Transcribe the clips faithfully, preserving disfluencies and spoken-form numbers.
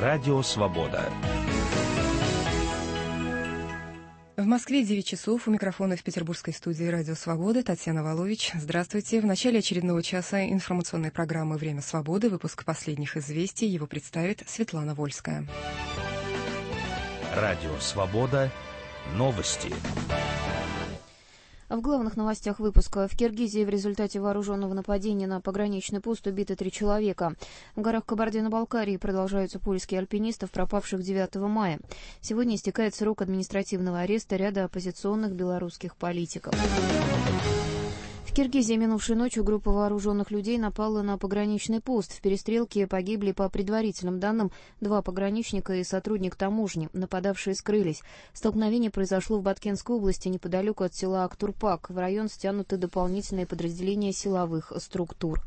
Радио Свобода. В Москве девять часов. У микрофона в петербургской студии «Радио Свобода» Татьяна Волович. Здравствуйте. В начале очередного часа информационной программы «Время свободы» выпуск последних известий. Его представит Светлана Вольская. Радио Свобода. Новости. В главных новостях выпуска. В Киргизии в результате вооруженного нападения на пограничный пост убиты три человека. В горах Кабардино-Балкарии продолжаются поиски альпинистов, пропавших девятого мая. Сегодня истекает срок административного ареста ряда оппозиционных белорусских политиков. В Киргизии минувшей ночью группа вооруженных людей напала на пограничный пост. В перестрелке погибли, по предварительным данным, два пограничника и сотрудник таможни. Нападавшие скрылись. Столкновение произошло в Баткенской области, неподалеку от села Актурпак. В район стянуты дополнительные подразделения силовых структур.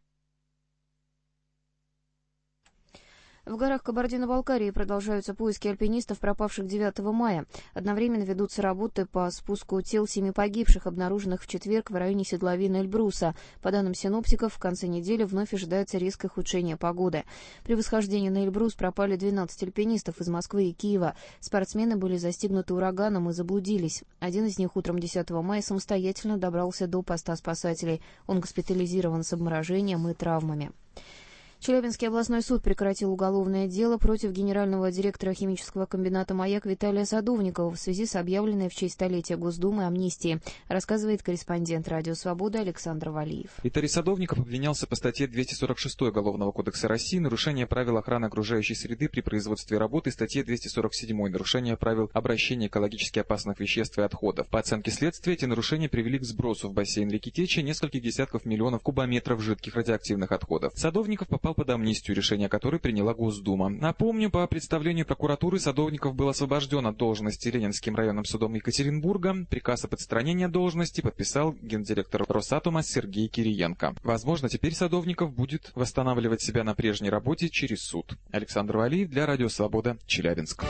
В горах Кабардино-Балкарии продолжаются поиски альпинистов, пропавших девятого мая. Одновременно ведутся работы по спуску тел семи погибших, обнаруженных в четверг в районе седловины Эльбруса. По данным синоптиков, в конце недели вновь ожидается резкое ухудшение погоды. При восхождении на Эльбрус пропали двенадцать альпинистов из Москвы и Киева. Спортсмены были застигнуты ураганом и заблудились. Один из них утром десятого мая самостоятельно добрался до поста спасателей. Он госпитализирован с обморожением и травмами. Челябинский областной суд прекратил уголовное дело против генерального директора химического комбината «Маяк» Виталия Садовникова в связи с объявленной в честь столетия Госдумы амнистией, рассказывает корреспондент «Радио Свобода» Александр Валиев. Виталий Садовников обвинялся по статье двести сорок шесть Уголовного кодекса России «Нарушение правил охраны окружающей среды при производстве работы», статье двести сорок семь «Нарушение правил обращения экологически опасных веществ и отходов». По оценке следствия, эти нарушения привели к сбросу в бассейн реки Течи нескольких десятков миллионов кубометров жидких радиоактивных отходов. Садовников попал под амнистию, решение которой приняла Госдума. Напомню, по представлению прокуратуры Садовников был освобожден от должности Ленинским районным судом Екатеринбурга. Приказ об отстранении от должности подписал гендиректор Росатома Сергей Кириенко. Возможно, теперь Садовников будет восстанавливать себя на прежней работе через суд. Александр Валиев для Радио Свобода, Челябинск.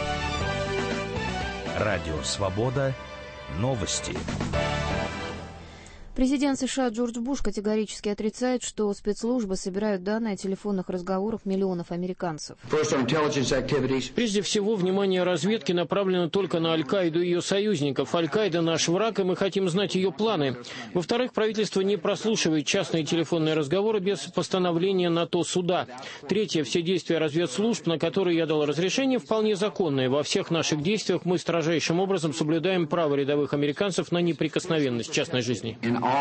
Радио Свобода. Новости. Президент США Джордж Буш категорически отрицает, что спецслужбы собирают данные о телефонных разговорах миллионов американцев. Прежде всего, внимание разведки направлено только на Аль-Каиду и ее союзников. Аль-Каида наш враг, и мы хотим знать ее планы. Во-вторых, правительство не прослушивает частные телефонные разговоры без постановления на то суда. Третье, все действия разведслужб, на которые я дал разрешение, вполне законные. Во всех наших действиях мы строжайшим образом соблюдаем право рядовых американцев на неприкосновенность частной жизни.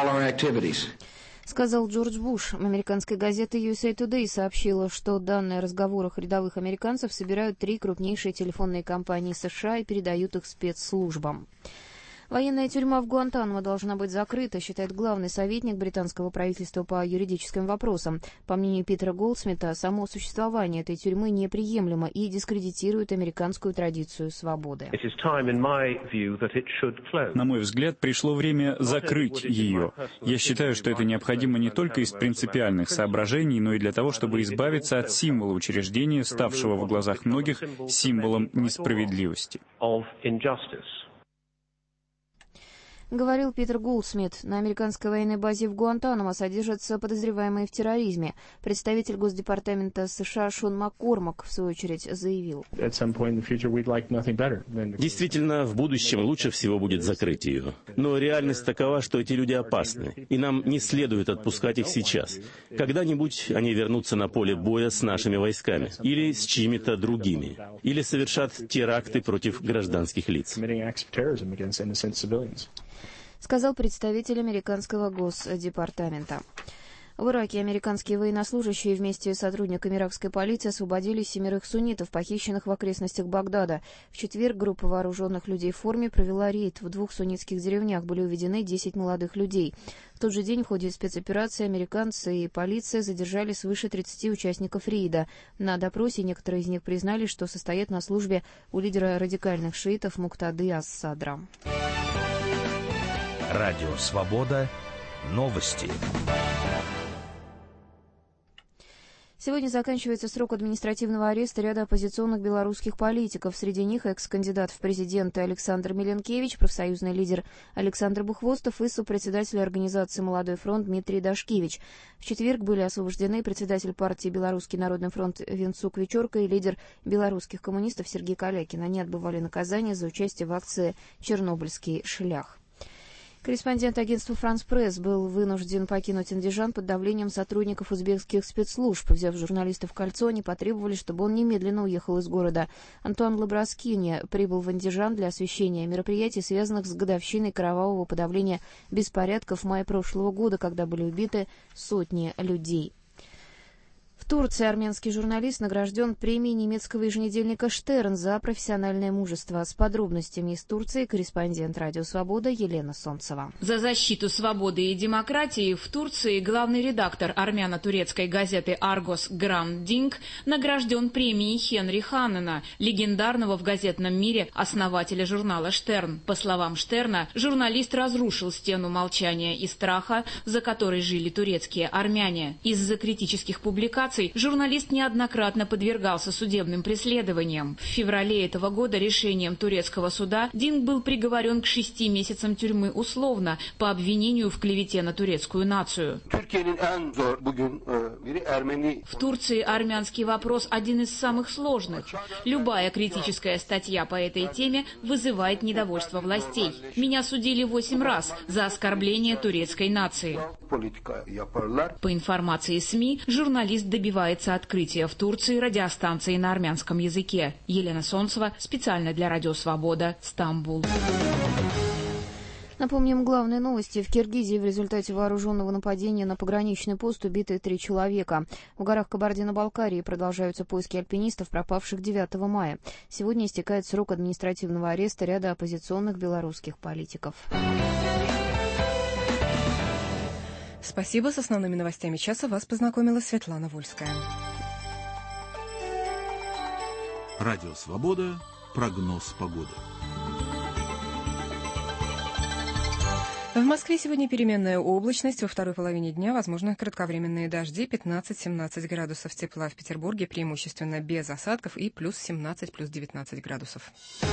Сказал Джордж Буш. Американская газета ю эс эй Today сообщила, что данные о разговорах рядовых американцев собирают три крупнейшие телефонные компании США и передают их спецслужбам. Военная тюрьма в Гуантанамо должна быть закрыта, считает главный советник британского правительства по юридическим вопросам. По мнению Питера Голдсмита, само существование этой тюрьмы неприемлемо и дискредитирует американскую традицию свободы. На мой взгляд, пришло время закрыть ее. Я считаю, что это необходимо не только из принципиальных соображений, но и для того, чтобы избавиться от символа учреждения, ставшего в глазах многих символом несправедливости. Говорил Питер Голдсмит. На американской военной базе в Гуантанамо содержатся подозреваемые в терроризме. Представитель Госдепартамента США Шон Маккормак, в свою очередь, заявил. Действительно, в будущем лучше всего будет закрыть ее. Но реальность такова, что эти люди опасны, и нам не следует отпускать их сейчас. Когда-нибудь они вернутся на поле боя с нашими войсками, или с чьими-то другими, или совершат теракты против гражданских лиц. Сказал представитель американского Госдепартамента. В Ираке американские военнослужащие вместе с сотрудниками иракской полиции освободили семерых суннитов, похищенных в окрестностях Багдада. В четверг группа вооруженных людей в форме провела рейд. В двух суннитских деревнях были уведены десять молодых людей. В тот же день в ходе спецоперации американцы и полиция задержали свыше тридцати участников рейда. На допросе некоторые из них признали, что состоят на службе у лидера радикальных шиитов Муктады ас-Садра. Радио Свобода. Новости. Сегодня заканчивается срок административного ареста ряда оппозиционных белорусских политиков. Среди них экс-кандидат в президенты Александр Миленкевич, профсоюзный лидер Александр Бухвостов и сопредседатель организации «Молодой фронт» Дмитрий Дашкевич. В четверг были освобождены председатель партии «Белорусский народный фронт» Венцук Вечорка и лидер белорусских коммунистов Сергей Калякин. Они отбывали наказание за участие в акции «Чернобыльский шлях». Корреспондент агентства «Франс Пресс» был вынужден покинуть Андижан под давлением сотрудников узбекских спецслужб. Взяв журналиста в кольцо, они потребовали, чтобы он немедленно уехал из города. Антуан Лабраскини прибыл в Андижан для освещения мероприятий, связанных с годовщиной кровавого подавления беспорядков в мае прошлого года, когда были убиты сотни людей. В Турции армянский журналист награжден премией немецкого еженедельника «Штерн» за профессиональное мужество. С подробностями из Турции корреспондент «Радио Свобода» Елена Солнцева. За защиту свободы и демократии в Турции главный редактор армяно-турецкой газеты «Аргос» Грам Динг награжден премией Хенри Ханнена, легендарного в газетном мире основателя журнала «Штерн». По словам Штерна, журналист разрушил стену молчания и страха, за которой жили турецкие армяне. Из-за критических публикаций журналист неоднократно подвергался судебным преследованиям. В феврале этого года решением турецкого суда Динг был приговорен к шести месяцам тюрьмы условно по обвинению в клевете на турецкую нацию. В Турции армянский вопрос один из самых сложных. Любая критическая статья по этой теме вызывает недовольство властей. Меня судили восемь раз за оскорбление турецкой нации. По информации СМИ, журналист добивается открытия в Турции радиостанции на армянском языке. Елена Солнцева, специально для Радио Свобода, Стамбул. Напомним главные новости. В Киргизии в результате вооруженного нападения на пограничный пост убиты три человека. В горах Кабардино-Балкарии продолжаются поиски альпинистов, пропавших девятого мая. Сегодня истекает срок административного ареста ряда оппозиционных белорусских политиков. Спасибо. С основными новостями часа вас познакомила Светлана Вольская. Радио Свобода. Прогноз погоды. В Москве сегодня переменная облачность. Во второй половине дня возможны кратковременные дожди. пятнадцать-семнадцать градусов тепла. В Петербурге преимущественно без осадков и плюс семнадцать, плюс девятнадцать градусов.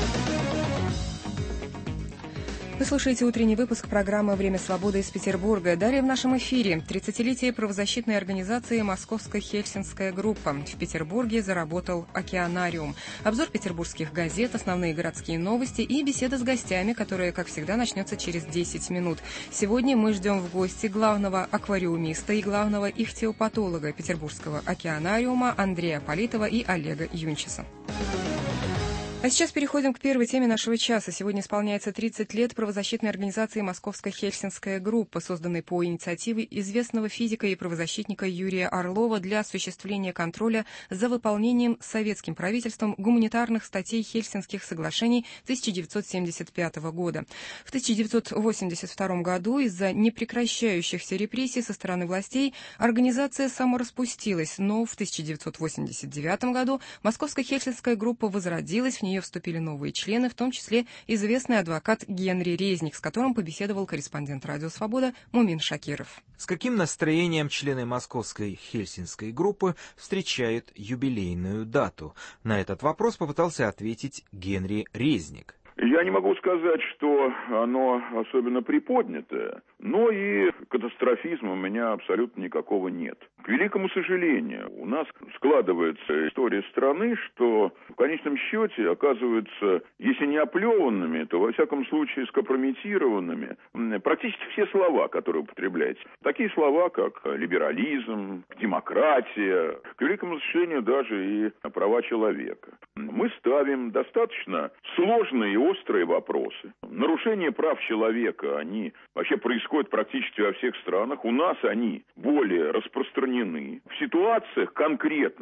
Вы слушаете утренний выпуск программы «Время свободы» из Петербурга. Далее в нашем эфире тридцатилетие правозащитной организации «Московско-Хельсинская группа». В Петербурге заработал океанариум. Обзор петербургских газет, основные городские новости и беседа с гостями, которая, как всегда, начнется через десять минут. Сегодня мы ждем в гости главного аквариумиста и главного ихтиопатолога Петербургского океанариума Андрея Политова и Олега Юнчеса. А сейчас переходим к первой теме нашего часа. Сегодня исполняется тридцать лет правозащитной организации «Московско-Хельсинская группа», созданной по инициативе известного физика и правозащитника Юрия Орлова для осуществления контроля за выполнением советским правительством гуманитарных статей Хельсинских соглашений тысяча девятьсот семьдесят пятого года. В тысяча девятьсот восемьдесят втором году из-за непрекращающихся репрессий со стороны властей организация самораспустилась, но в тысяча девятьсот восемьдесят девятом году Московско-Хельсинская группа возродилась, в нее вступили новые члены, в том числе известный адвокат Генри Резник, с которым побеседовал корреспондент «Радио Свобода» Мумин Шакиров. С каким настроением члены Московской Хельсинской группы встречают юбилейную дату? На этот вопрос попытался ответить Генри Резник. Я не могу сказать, что оно особенно приподнятое, но и катастрофизма у меня абсолютно никакого нет. К великому сожалению, у нас складывается история страны, что в конечном счете оказываются, если не оплеванными, то во всяком случае скомпрометированными практически все слова, которые употребляются. Такие слова, как либерализм, демократия, к великому сожалению, даже и права человека. Мы ставим достаточно сложные и острые вопросы. Нарушения прав человека, они вообще происходят практически во всех странах. У нас они более распространены. В ситуациях конкретных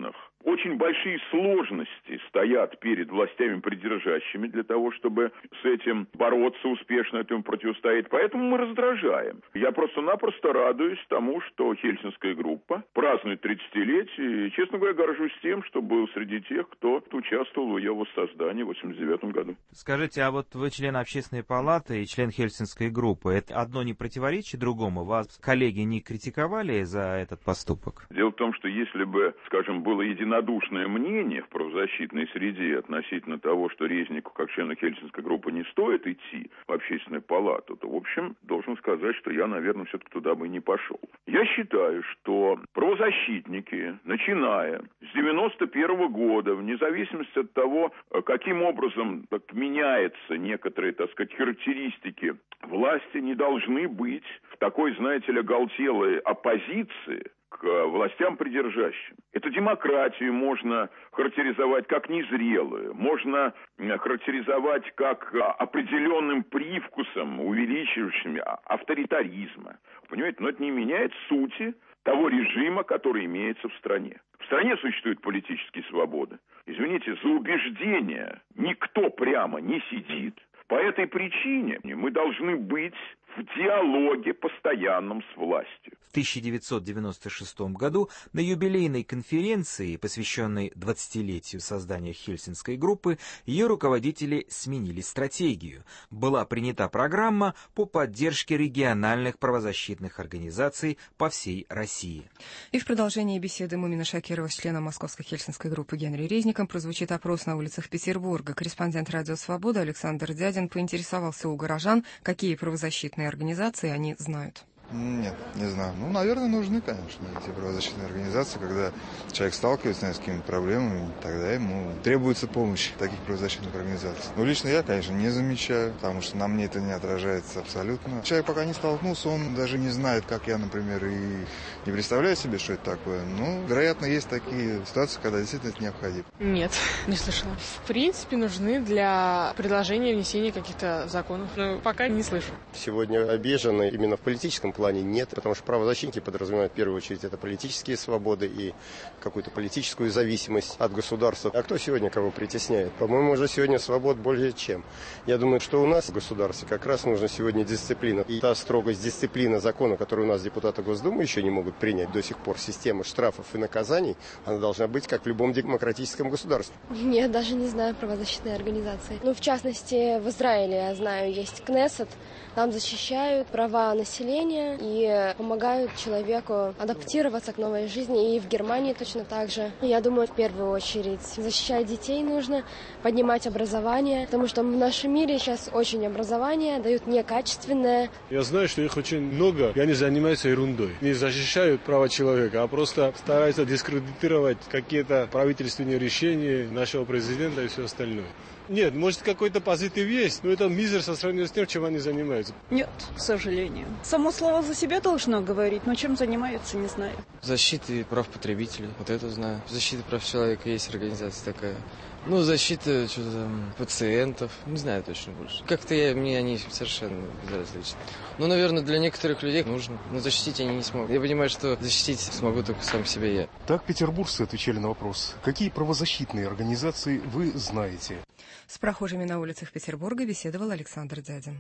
Очень большие сложности стоят перед властями придержащими для того, чтобы с этим бороться успешно, этому противостоять. Поэтому мы раздражаем. Я просто-напросто радуюсь тому, что Хельсинская группа празднует тридцатилетие. И, честно говоря, горжусь тем, что был среди тех, кто участвовал в ее воссоздании в восемьдесят девятом году. Скажите, а вот вы член Общественной палаты и член Хельсинской группы. Это одно не противоречит другому? Вас коллеги не критиковали за этот поступок? Дело в том, что если бы, скажем, было единодушное мнение в правозащитной среде относительно того, что Резнику, как члену Хельсинской группы, не стоит идти в Общественную палату, то, в общем, должен сказать, что я, наверное, все-таки туда бы не пошел. Я считаю, что правозащитники, начиная с девяносто первого года, вне зависимости от того, каким образом так, меняются некоторые, так сказать, характеристики власти, не должны быть в такой, знаете ли, оголтелой оппозиции к властям придержащим. Эту демократию можно характеризовать как незрелую, можно характеризовать как определенным привкусом, увеличивающим авторитаризма. Понимаете, но это не меняет сути того режима, который имеется в стране. В стране существуют политические свободы. Извините, за убеждения никто прямо не сидит. По этой причине мы должны быть в диалоге постоянном с властью. В тысяча девятьсот девяносто шестом году на юбилейной конференции, посвященной двадцатилетию создания Хельсинской группы, ее руководители сменили стратегию. Была принята программа по поддержке региональных правозащитных организаций по всей России. И в продолжении беседы Мумина Шакирова с членом Московской Хельсинской группы Генри Резником прозвучит опрос на улицах Петербурга. Корреспондент «Радио Свобода» Александр Дядин поинтересовался у горожан, какие правозащитные организации они знают. Нет, не знаю. Ну, наверное, нужны, конечно, эти правозащитные организации. Когда человек сталкивается с какими-то проблемами, тогда ему требуется помощь таких правозащитных организаций. Но лично я, конечно, не замечаю, потому что на мне это не отражается абсолютно. Человек пока не столкнулся, он даже не знает, как я, например, и не представляю себе, что это такое. Но, вероятно, есть такие ситуации, когда действительно это необходимо. Нет, не слышала. В принципе, нужны для предложения внесения каких-то законов. Но пока не слышу. Сегодня обижены именно в политическом плане нет, потому что правозащитники подразумевают в первую очередь это политические свободы и какую-то политическую зависимость от государства. А кто сегодня кого притесняет? По-моему, уже сегодня свобод более чем. Я думаю, что у нас в государстве как раз нужна сегодня дисциплина. И та строгость дисциплины закона, которую у нас депутаты Госдумы еще не могут принять до сих пор, система штрафов и наказаний, она должна быть как в любом демократическом государстве. Я даже не знаю правозащитные организации. Ну, в частности, в Израиле, я знаю, есть Кнессет. Там защищают права населения и помогают человеку адаптироваться к новой жизни. И в Германии точно так же. Я думаю, в первую очередь защищать детей нужно, поднимать образование, потому что в нашем мире сейчас очень образование дают некачественное. Я знаю, что их очень много, и они занимаются ерундой. Не защищают права человека, а просто стараются дискредитировать какие-то правительственные решения нашего президента и все остальное. Нет, может, какой-то позитив есть, но это мизер со сравнением с тем, чем они занимаются. Нет, к сожалению. Само слово за себя должно говорить, но чем занимаются, не знаю. Защита прав потребителей, вот это знаю. Защита прав человека, есть организация такая. Ну, защита что-то там, пациентов, не знаю точно больше. Как-то я, мне они совершенно безразличны. Ну, наверное, для некоторых людей нужно, но защитить они не смогут. Я понимаю, что защитить смогу только сам себя я. Так петербуржцы отвечали на вопрос, какие правозащитные организации вы знаете? С прохожими на улицах Петербурга беседовал Александр Дядин.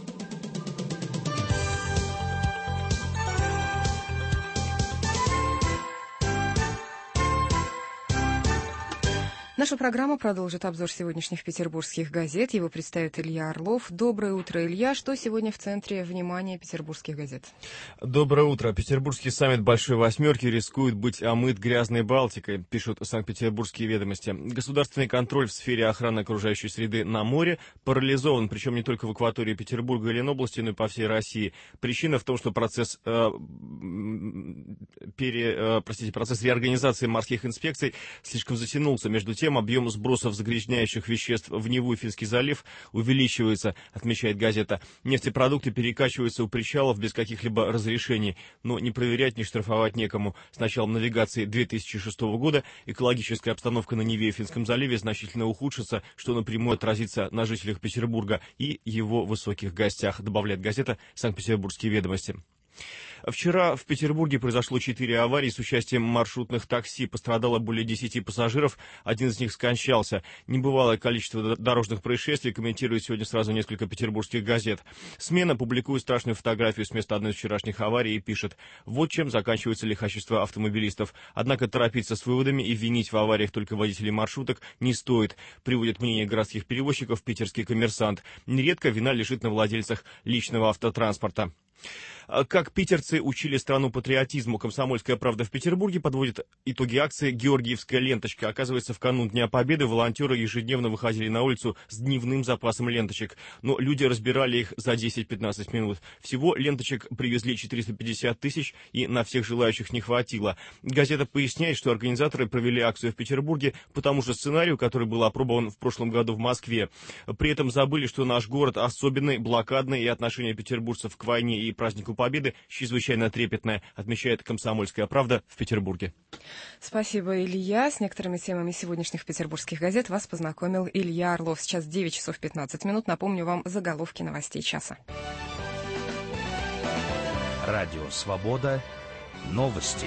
Нашу программу продолжит обзор сегодняшних петербургских газет. Его представит Илья Орлов. Доброе утро, Илья. Что сегодня в центре внимания петербургских газет? Доброе утро. Петербургский саммит Большой Восьмерки рискует быть омыт грязной Балтикой, пишут Санкт-Петербургские ведомости. Государственный контроль в сфере охраны окружающей среды на море парализован, причем не только в акватории Петербурга и Ленобласти, но и по всей России. Причина в том, что процесс, э, пере, э, простите, процесс реорганизации морских инспекций слишком затянулся. Между тем, объем сбросов загрязняющих веществ в Неву-Финский залив увеличивается, отмечает газета. Нефтепродукты перекачиваются у причалов без каких-либо разрешений, но не проверять, не штрафовать некому. С началом навигации две тысячи шестого года экологическая обстановка на Неве и Финском заливе значительно ухудшится, что напрямую отразится на жителях Петербурга и его высоких гостях, добавляет газета «Санкт-Петербургские ведомости». Вчера в Петербурге произошло четыре аварии с участием маршрутных такси. Пострадало более десяти пассажиров, один из них скончался. Небывалое количество дорожных происшествий комментирует сегодня сразу несколько петербургских газет. «Смена» публикует страшную фотографию с места одной из вчерашних аварий и пишет: «Вот чем заканчивается лихачество автомобилистов. Однако торопиться с выводами и винить в авариях только водителей маршруток не стоит», приводит мнение городских перевозчиков питерский «Коммерсант». Нередко вина лежит на владельцах личного автотранспорта. Как питерцы учили страну патриотизму, «Комсомольская правда» в Петербурге подводит итоги акции «Георгиевская ленточка». Оказывается, в канун Дня Победы волонтеры ежедневно выходили на улицу с дневным запасом ленточек. Но люди разбирали их за десять-пятнадцать минут. Всего ленточек привезли четыреста пятьдесят тысяч, и на всех желающих не хватило. Газета поясняет, что организаторы провели акцию в Петербурге по тому же сценарию, который был опробован в прошлом году в Москве. При этом забыли, что наш город особенный, блокадный, и отношение петербуржцев к войне и празднику Победы чрезвычайно трепетное, отмечает «Комсомольская правда» в Петербурге. Спасибо, Илья. С некоторыми темами сегодняшних петербургских газет вас познакомил Илья Орлов. Сейчас девять часов пятнадцать минут. Напомню вам заголовки новостей часа. Радио «Свобода». Новости.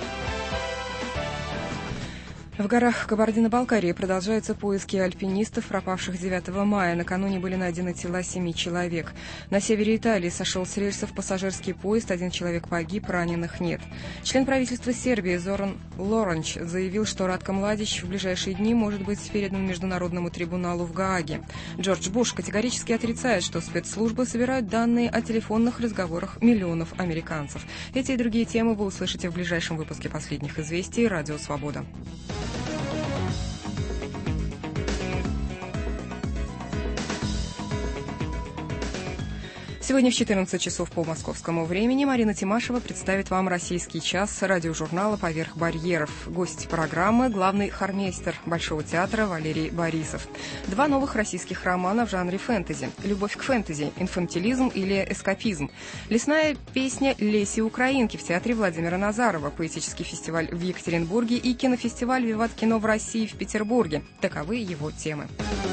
В горах Кабардино-Балкарии продолжаются поиски альпинистов, пропавших девятого мая. Накануне были найдены тела семи человек. На севере Италии сошел с рельсов пассажирский поезд. Один человек погиб, раненых нет. Член правительства Сербии Зоран Лоранч заявил, что Ратко Младич в ближайшие дни может быть передан Международному трибуналу в Гааге. Джордж Буш категорически отрицает, что спецслужбы собирают данные о телефонных разговорах миллионов американцев. Эти и другие темы вы услышите в ближайшем выпуске «Последних известий» Радио «Свобода». Сегодня в четырнадцать часов по московскому времени Марина Тимашева представит вам «Российский час» радиожурнала «Поверх барьеров». Гость программы — главный хормейстер Большого театра Валерий Борисов. Два новых российских романа в жанре фэнтези. «Любовь к фэнтези. Инфантилизм или эскапизм». Лесная песня Леси Украинки в театре Владимира Назарова. Поэтический фестиваль в Екатеринбурге и кинофестиваль «Виват кино» в России в Петербурге. Таковы его темы.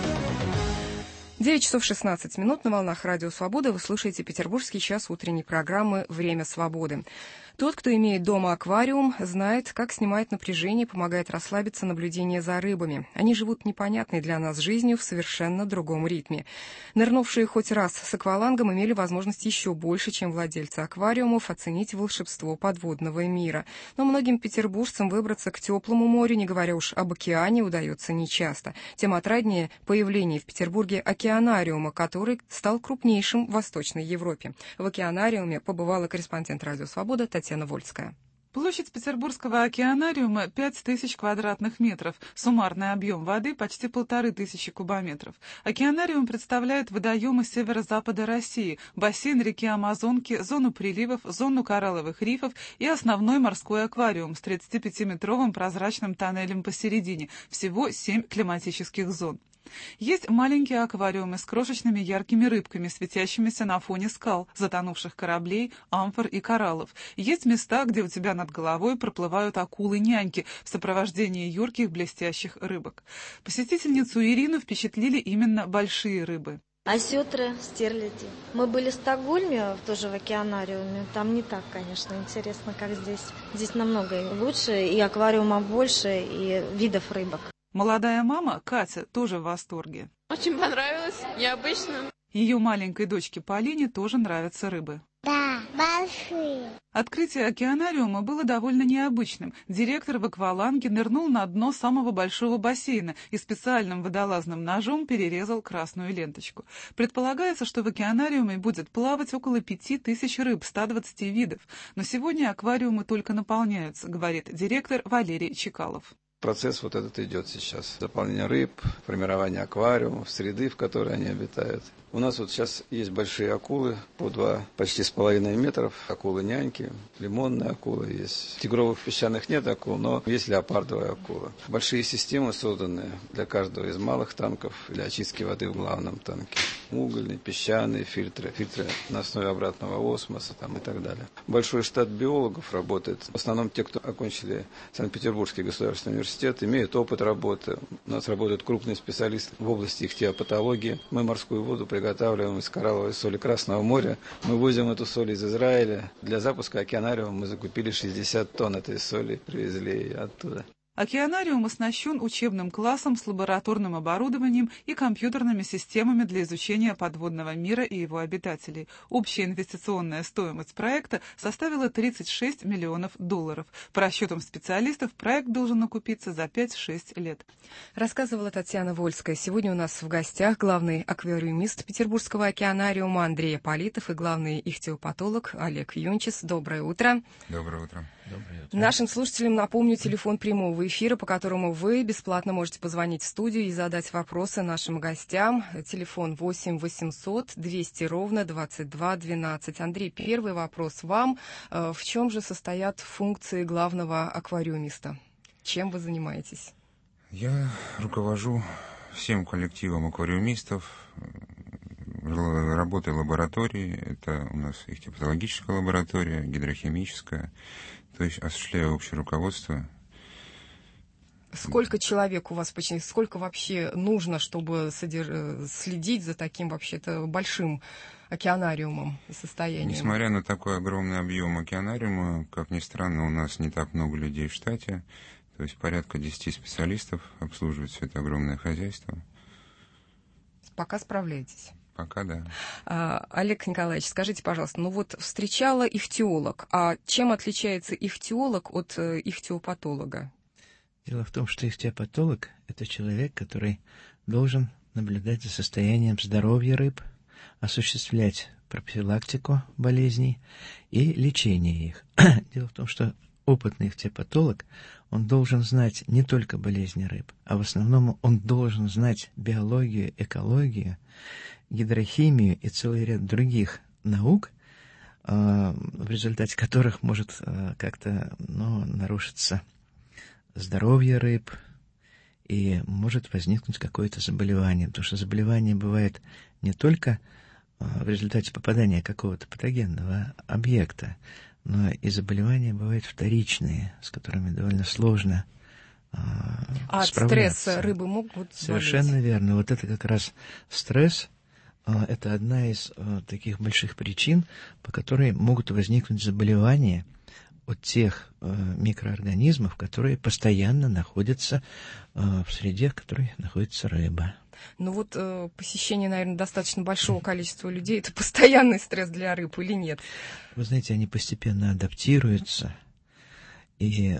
девять часов шестнадцать минут на волнах Радио Свобода. Вы слушаете петербургский час утренней программы «Время свободы». Тот, кто имеет дома аквариум, знает, как снимает напряжение и помогает расслабиться наблюдение за рыбами. Они живут непонятной для нас жизнью в совершенно другом ритме. Нырнувшие хоть раз с аквалангом имели возможность еще больше, чем владельцы аквариумов, оценить волшебство подводного мира. Но многим петербуржцам выбраться к теплому морю, не говоря уж об океане, удается нечасто. Тем отраднее появление в Петербурге океанариума, который стал крупнейшим в Восточной Европе. В океанариуме побывала корреспондент Радио Свобода Татьяна Вольская. Площадь Петербургского океанариума — пять тысяч квадратных метров, суммарный объем воды — почти полторы тысячи кубометров. Океанариум представляет водоемы северо-запада России, бассейн реки Амазонки, зону приливов, зону коралловых рифов и основной морской аквариум с тридцатипятиметровым прозрачным тоннелем посередине, всего семь климатических зон. Есть маленькие аквариумы с крошечными яркими рыбками, светящимися на фоне скал, затонувших кораблей, амфор и кораллов. Есть места, где у тебя над головой проплывают акулы-няньки в сопровождении юрких блестящих рыбок. Посетительницу Ирину впечатлили именно большие рыбы. Осетры, стерляди. Мы были в Стокгольме, тоже в океанариуме. Там не так, конечно, интересно, как здесь. Здесь намного лучше, и аквариумов больше, и видов рыбок. Молодая мама, Катя, тоже в восторге. Очень понравилось, необычно. Ее маленькой дочке Полине тоже нравятся рыбы. Да, большие. Открытие океанариума было довольно необычным. Директор в акваланге нырнул на дно самого большого бассейна и специальным водолазным ножом перерезал красную ленточку. Предполагается, что в океанариуме будет плавать около пяти тысяч рыб, ста двадцати видов. Но сегодня аквариумы только наполняются, говорит директор Валерий Чекалов. Процесс вот этот идет сейчас. Заполнение рыб, формирование аквариумов, среды, в которой они обитают. У нас вот сейчас есть большие акулы по два почти с половиной метров. Акулы-няньки, лимонные акулы есть. Тигровых песчаных нет акул, но есть леопардовая акула. Большие системы созданы для каждого из малых танков для очистки воды в главном танке. Угольные, песчаные фильтры, фильтры на основе обратного осмоса там, и так далее. Большой штат биологов работает. В основном те, кто окончили Санкт-Петербургский государственный университет, университет, имеют опыт работы. У нас работают крупные специалисты в области ихтиопатологии. Мы морскую воду приготавливаем из коралловой соли Красного моря. Мы возим эту соль из Израиля. Для запуска океанариума мы закупили шестьдесят тонн этой соли, привезли ее оттуда. Океанариум оснащен учебным классом с лабораторным оборудованием и компьютерными системами для изучения подводного мира и его обитателей. Общая инвестиционная стоимость проекта составила тридцать шесть миллионов долларов. По расчетам специалистов, проект должен окупиться за пять-шесть лет. Рассказывала Татьяна Вольская. Сегодня у нас в гостях главный аквариумист Петербургского океанариума Андрей Политов и главный ихтиопатолог Олег Юнчис. Доброе утро. Доброе утро. Нашим слушателям напомню телефон прямого эфира, по которому вы бесплатно можете позвонить в студию и задать вопросы нашим гостям. Телефон восемь восемьсот двести ровно двадцать два двенадцать. Андрей, первый вопрос вам. В чем же состоят функции главного аквариумиста? Чем вы занимаетесь? Я руковожу всем коллективом аквариумистов, работой лаборатории. Это у нас ихтиопатологическая лаборатория, гидрохимическая. То есть осуществляю общее руководство. Сколько человек у вас почти, сколько вообще нужно, чтобы содерж... следить за таким вообще-то большим океанариумом и состоянием? Несмотря на такой огромный объем океанариума, как ни странно, у нас не так много людей в штате. То есть порядка десяти специалистов обслуживают все это огромное хозяйство. Пока справляетесь? Пока да. А, Олег Николаевич, скажите, пожалуйста, ну вот встречала ихтиолог, а чем отличается ихтиолог от э, ихтиопатолога? Дело в том, что ихтиопатолог – это человек, который должен наблюдать за состоянием здоровья рыб, осуществлять профилактику болезней и лечение их. Дело в том, что опытный ихтиопатолог, он должен знать не только болезни рыб, а в основном он должен знать биологию, экологию, гидрохимию и целый ряд других наук, в результате которых может как-то ну, нарушиться здоровье рыб и может возникнуть какое-то заболевание. Потому что заболевание бывает не только в результате попадания какого-то патогенного объекта, но и заболевания бывают вторичные, с которыми довольно сложно а, а справляться. От стресса рыбы могут Совершенно болеть. верно. Вот это как раз стресс. Это одна из таких больших причин, по которой могут возникнуть заболевания от тех микроорганизмов, которые постоянно находятся в среде, в которой находится рыба. Ну вот посещение, наверное, достаточно большого количества людей – это постоянный стресс для рыб или нет? Вы знаете, они постепенно адаптируются, и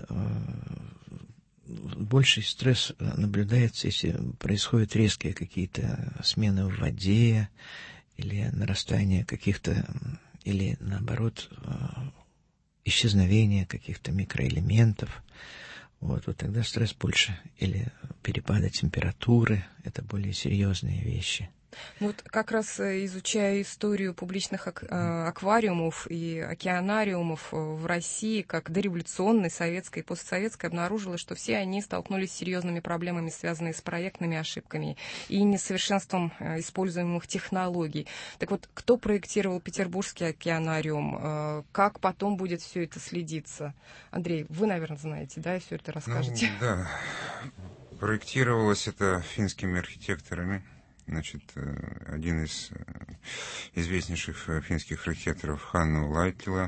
больший стресс наблюдается, если происходят резкие какие-то смены в воде или нарастание каких-то, или наоборот, исчезновение каких-то микроэлементов. Вот, вот тогда стресс больше. Или перепады температуры, это более серьезные вещи. Вот как раз изучая историю публичных аквариумов и океанариумов в России, как дореволюционной, советской и постсоветской, обнаружила, что все они столкнулись с серьезными проблемами, связанными с проектными ошибками и несовершенством используемых технологий. Так вот, кто проектировал Петербургский океанариум? Как потом будет все это следиться? Андрей, вы, наверное, знаете, да, и все это расскажете? Ну, да. Проектировалось это финскими архитекторами. Значит, один из известнейших финских архитекторов Ханну Лайтила,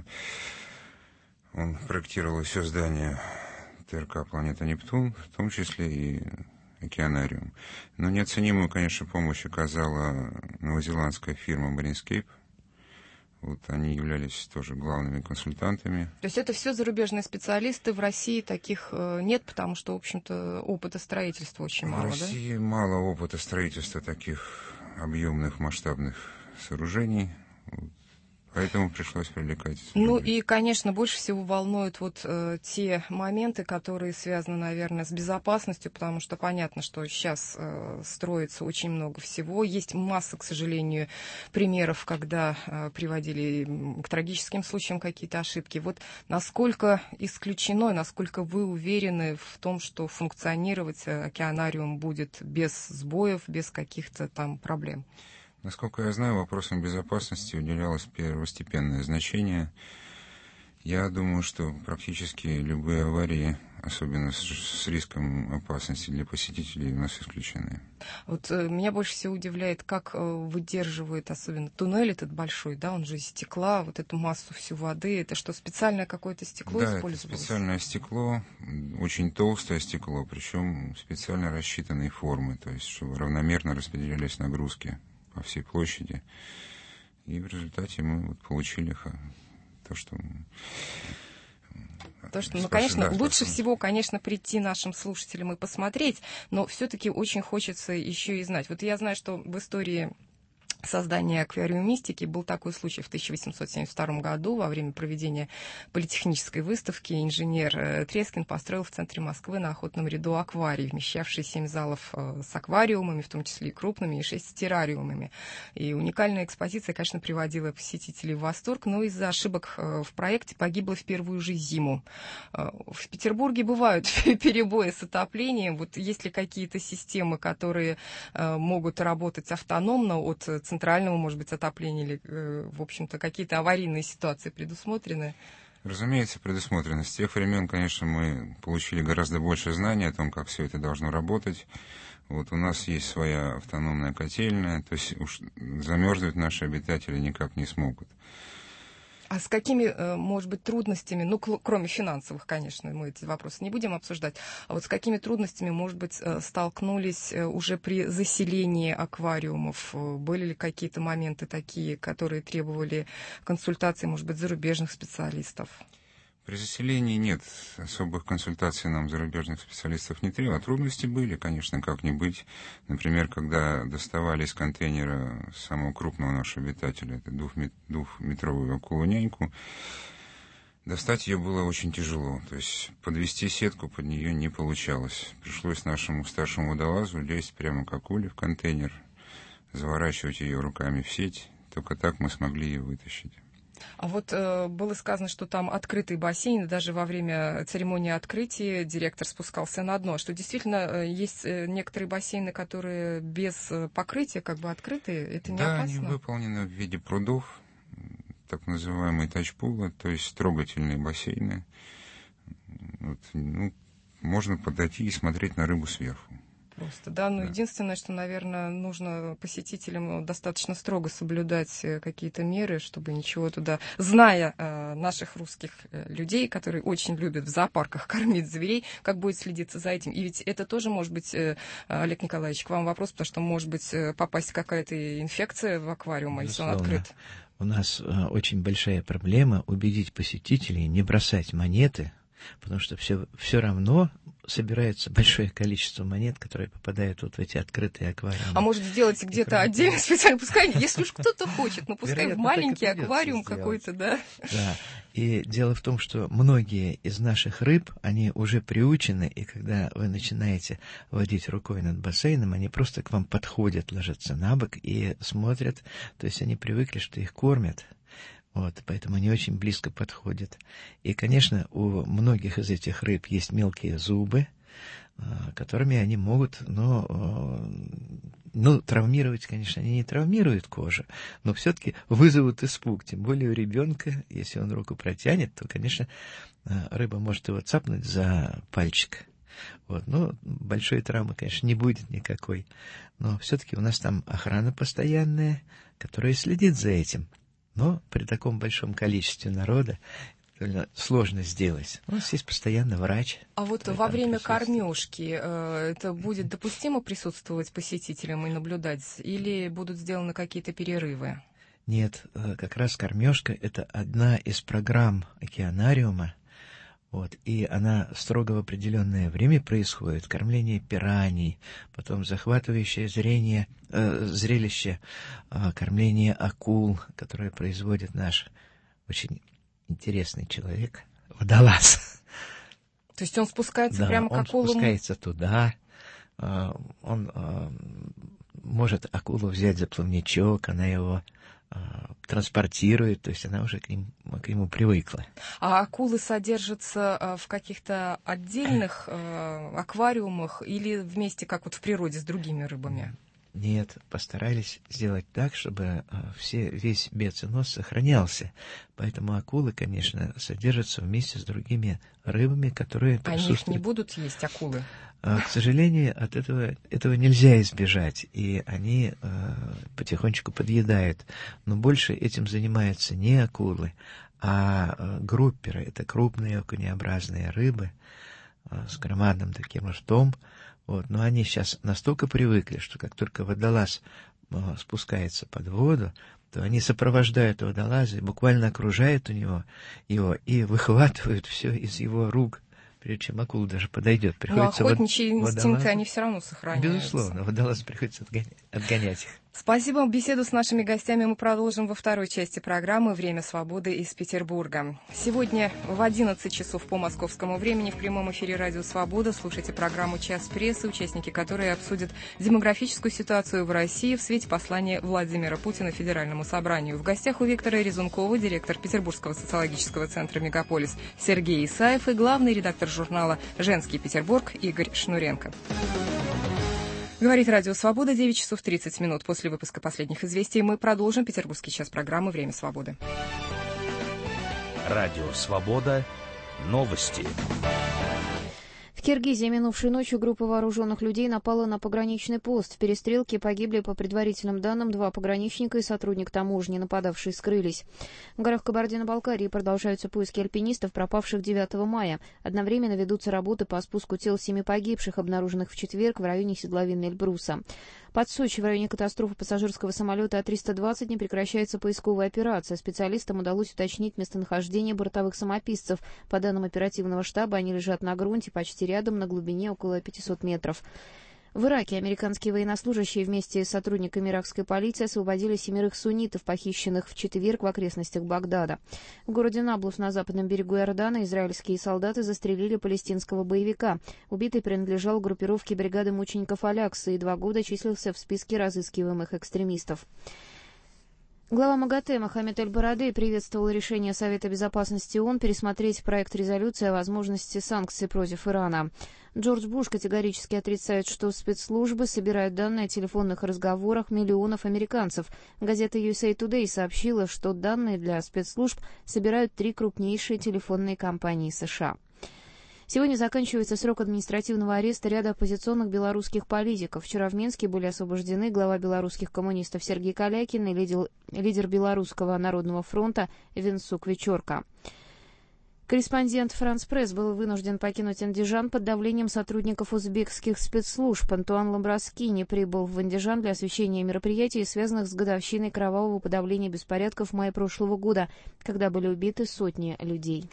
он проектировал все здание ТРК «Планета Нептун», в том числе и океанариум. Но неоценимую, конечно, помощь оказала новозеландская фирма Marinescape. Вот они являлись тоже главными консультантами. То есть это все зарубежные специалисты, в России таких нет, потому что, в общем-то, опыта строительства очень мало, да? В России мало опыта строительства таких объемных масштабных сооружений. Поэтому пришлось привлекать. Ну и, конечно, больше всего волнуют вот э, те моменты, которые связаны, наверное, с безопасностью, потому что понятно, что сейчас э, строится очень много всего. Есть масса, к сожалению, примеров, когда э, приводили к трагическим случаям какие-то ошибки. Вот насколько исключено, насколько вы уверены в том, что функционировать океанариум будет без сбоев, без каких-то там проблем? Насколько я знаю, вопросам безопасности уделялось первостепенное значение. Я думаю, что практически любые аварии особенно с, с риском опасности для посетителей, у нас исключены. Вот э, меня больше всего удивляет, как э, выдерживает особенно туннель этот большой, да, он же из стекла, вот эту массу всю воды. Это что, специальное какое-то стекло да, использовалось? Да, это специальное стекло, очень толстое стекло, причем специально рассчитанной формы, то есть чтобы равномерно распределялись нагрузки по всей площади. И в результате мы вот получили то, что... То, что, ну, конечно, да, лучше всего, конечно, прийти нашим слушателям и посмотреть, но все-таки очень хочется еще и знать. Вот я знаю, что в истории создания аквариумистики был такой случай в тысяча восемьсот семьдесят втором году во время проведения политехнической выставки. Инженер Трескин построил в центре Москвы на Охотном ряду акварий, вмещавший семь залов с аквариумами, в том числе и крупными, и шесть с террариумами. И уникальная экспозиция, конечно, приводила посетителей в восторг, но из-за ошибок в проекте погибло в первую же зиму. В Петербурге бывают перебои с отоплением. Вот есть ли какие-то системы, которые могут работать автономно от центрального центрального, может быть, отопления или, в общем-то, какие-то аварийные ситуации предусмотрены? Разумеется, предусмотрено. С тех времен, конечно, мы получили гораздо больше знаний о том, как все это должно работать. Вот у нас есть своя автономная котельная, то есть уж замерзнуть наши обитатели никак не смогут. А с какими, может быть, трудностями, ну, кроме финансовых, конечно, мы эти вопросы не будем обсуждать, а вот с какими трудностями, может быть, столкнулись уже при заселении аквариумов? Были ли какие-то моменты такие, которые требовали консультации, может быть, зарубежных специалистов? При заселении нет, особых консультаций нам зарубежных специалистов не требовало. Трудности были, конечно, как не быть. Например, когда доставали из контейнера самого крупного нашего обитателя, это двухметровую акулу-няньку, достать ее было очень тяжело. То есть подвести сетку под нее не получалось. Пришлось нашему старшему водолазу лезть прямо к акуле в контейнер, заворачивать ее руками в сеть. Только так мы смогли ее вытащить. А вот э, было сказано, что там открытый бассейн, даже во время церемонии открытия директор спускался на дно, что действительно э, есть э, некоторые бассейны, которые без покрытия, как бы открытые, это не да, опасно? Да, они выполнены в виде прудов, так называемые тачпулы, то есть трогательные бассейны. Вот, ну, можно подойти и смотреть на рыбу сверху. Просто, да, но да. Единственное, что, наверное, нужно посетителям достаточно строго соблюдать какие-то меры, чтобы ничего туда, зная э, наших русских людей, которые очень любят в зоопарках кормить зверей, как будет следиться за этим. И ведь это тоже может быть, э, Олег Николаевич, к вам вопрос, потому что может быть попасть какая-то инфекция в аквариум, если он открыт. У нас э, очень большая проблема убедить посетителей не бросать монеты, потому что все, все равно собирается большое количество монет, которые попадают вот в эти открытые аквариумы. А может сделать где-то отдельно специально, пускай, если уж кто-то хочет, ну пускай в маленький аквариум какой-то, да. Да, и дело в том, что многие из наших рыб, они уже приучены, и когда вы начинаете водить рукой над бассейном, они просто к вам подходят, ложатся на бок и смотрят, то есть они привыкли, что их кормят. Вот, поэтому они очень близко подходят. И, конечно, у многих из этих рыб есть мелкие зубы, которыми они могут, ну, ну, травмировать, конечно, они не травмируют кожу, но все-таки вызовут испуг. Тем более у ребенка, если он руку протянет, то, конечно, рыба может его цапнуть за пальчик. Вот, ну, большой травмы, конечно, не будет никакой. Но все-таки у нас там охрана постоянная, которая следит за этим. Но при таком большом количестве народа довольно сложно сделать. У нас есть постоянно врач. А вот во время кормежки э, это будет допустимо присутствовать посетителям и наблюдать? Или будут сделаны какие-то перерывы? Нет, как раз кормежка — это одна из программ океанариума. Вот, и она строго в определенное время происходит. Кормление пираний, потом захватывающее зрение, э, зрелище, э, кормление акул, которое производит наш очень интересный человек, водолаз. То есть он спускается да, прямо к акулам? Он спускается туда, э, он э, может акулу взять за плавничок, она его транспортирует, то есть она уже к, ним, к нему привыкла. А акулы содержатся в каких-то отдельных аквариумах или вместе, как вот в природе, с другими рыбами? Нет, постарались сделать так, чтобы все, весь биоценоз сохранялся. Поэтому акулы, конечно, содержатся вместе с другими рыбами, которые присутствуют. Они их не будут есть, акулы? К сожалению, от этого, этого нельзя избежать, и они э, потихонечку подъедают. Но больше этим занимаются не акулы, а э, групперы. Это крупные окунеобразные рыбы э, с громадным таким ртом. Вот. Но они сейчас настолько привыкли, что как только водолаз э, спускается под воду, то они сопровождают водолаза и буквально окружают у него его и выхватывают все из его рук, прежде чем акула даже подойдет. Приходится Но охотничьи вод... инстинкты, водолазу... они все равно сохраняются. Безусловно, водолазу приходится отгонять, отгонять их. Спасибо. Беседу с нашими гостями мы продолжим во второй части программы «Время свободы» из Петербурга. Сегодня в одиннадцать часов по московскому времени в прямом эфире «Радио Свобода» слушайте программу «Час прессы», участники которой обсудят демографическую ситуацию в России в свете послания Владимира Путина Федеральному собранию. В гостях у Виктора Резункова, директор Петербургского социологического центра «Мегаполис» Сергей Исаев и главный редактор журнала «Женский Петербург» Игорь Шнуренко. Говорит Радио Свобода, девять часов тридцать минут. После выпуска последних известий мы продолжим петербургский час программы «Время свободы». Радио Свобода. Новости. В Киргизии минувшей ночью группа вооруженных людей напала на пограничный пост. В перестрелке погибли, по предварительным данным, два пограничника и сотрудник таможни. Нападавшие скрылись. В горах Кабардино-Балкарии продолжаются поиски альпинистов, пропавших девятого мая. Одновременно ведутся работы по спуску тел семи погибших, обнаруженных в четверг в районе седловины Эльбруса. Под Сочи в районе катастрофы пассажирского самолета А триста двадцать не прекращается поисковая операция. Специалистам удалось уточнить местонахождение бортовых самописцев. По данным оперативного штаба, они лежат на грунте почти рядом, на глубине около пятисот метров. В Ираке американские военнослужащие вместе с сотрудниками иракской полиции освободили семерых суннитов, похищенных в четверг в окрестностях Багдада. В городе Наблус на западном берегу Иордана израильские солдаты застрелили палестинского боевика. Убитый принадлежал группировке бригады мучеников Алякса и два года числился в списке разыскиваемых экстремистов. Глава МАГАТЭ Мохаммед Эль-Барадей приветствовал решение Совета безопасности ООН пересмотреть проект резолюции о возможности санкций против Ирана. Джордж Буш категорически отрицает, что спецслужбы собирают данные о телефонных разговорах миллионов американцев. Газета ю эс эй Today сообщила, что данные для спецслужб собирают три крупнейшие телефонные компании США. Сегодня заканчивается срок административного ареста ряда оппозиционных белорусских политиков. Вчера в Минске были освобождены глава белорусских коммунистов Сергей Калякин и лидер, лидер Белорусского народного фронта Венсук Вечорка. Корреспондент «Франс Пресс» был вынужден покинуть Андижан под давлением сотрудников узбекских спецслужб. Антуан Ламбраскини прибыл в Андижан для освещения мероприятий, связанных с годовщиной кровавого подавления беспорядков в мае прошлого года, когда были убиты сотни людей.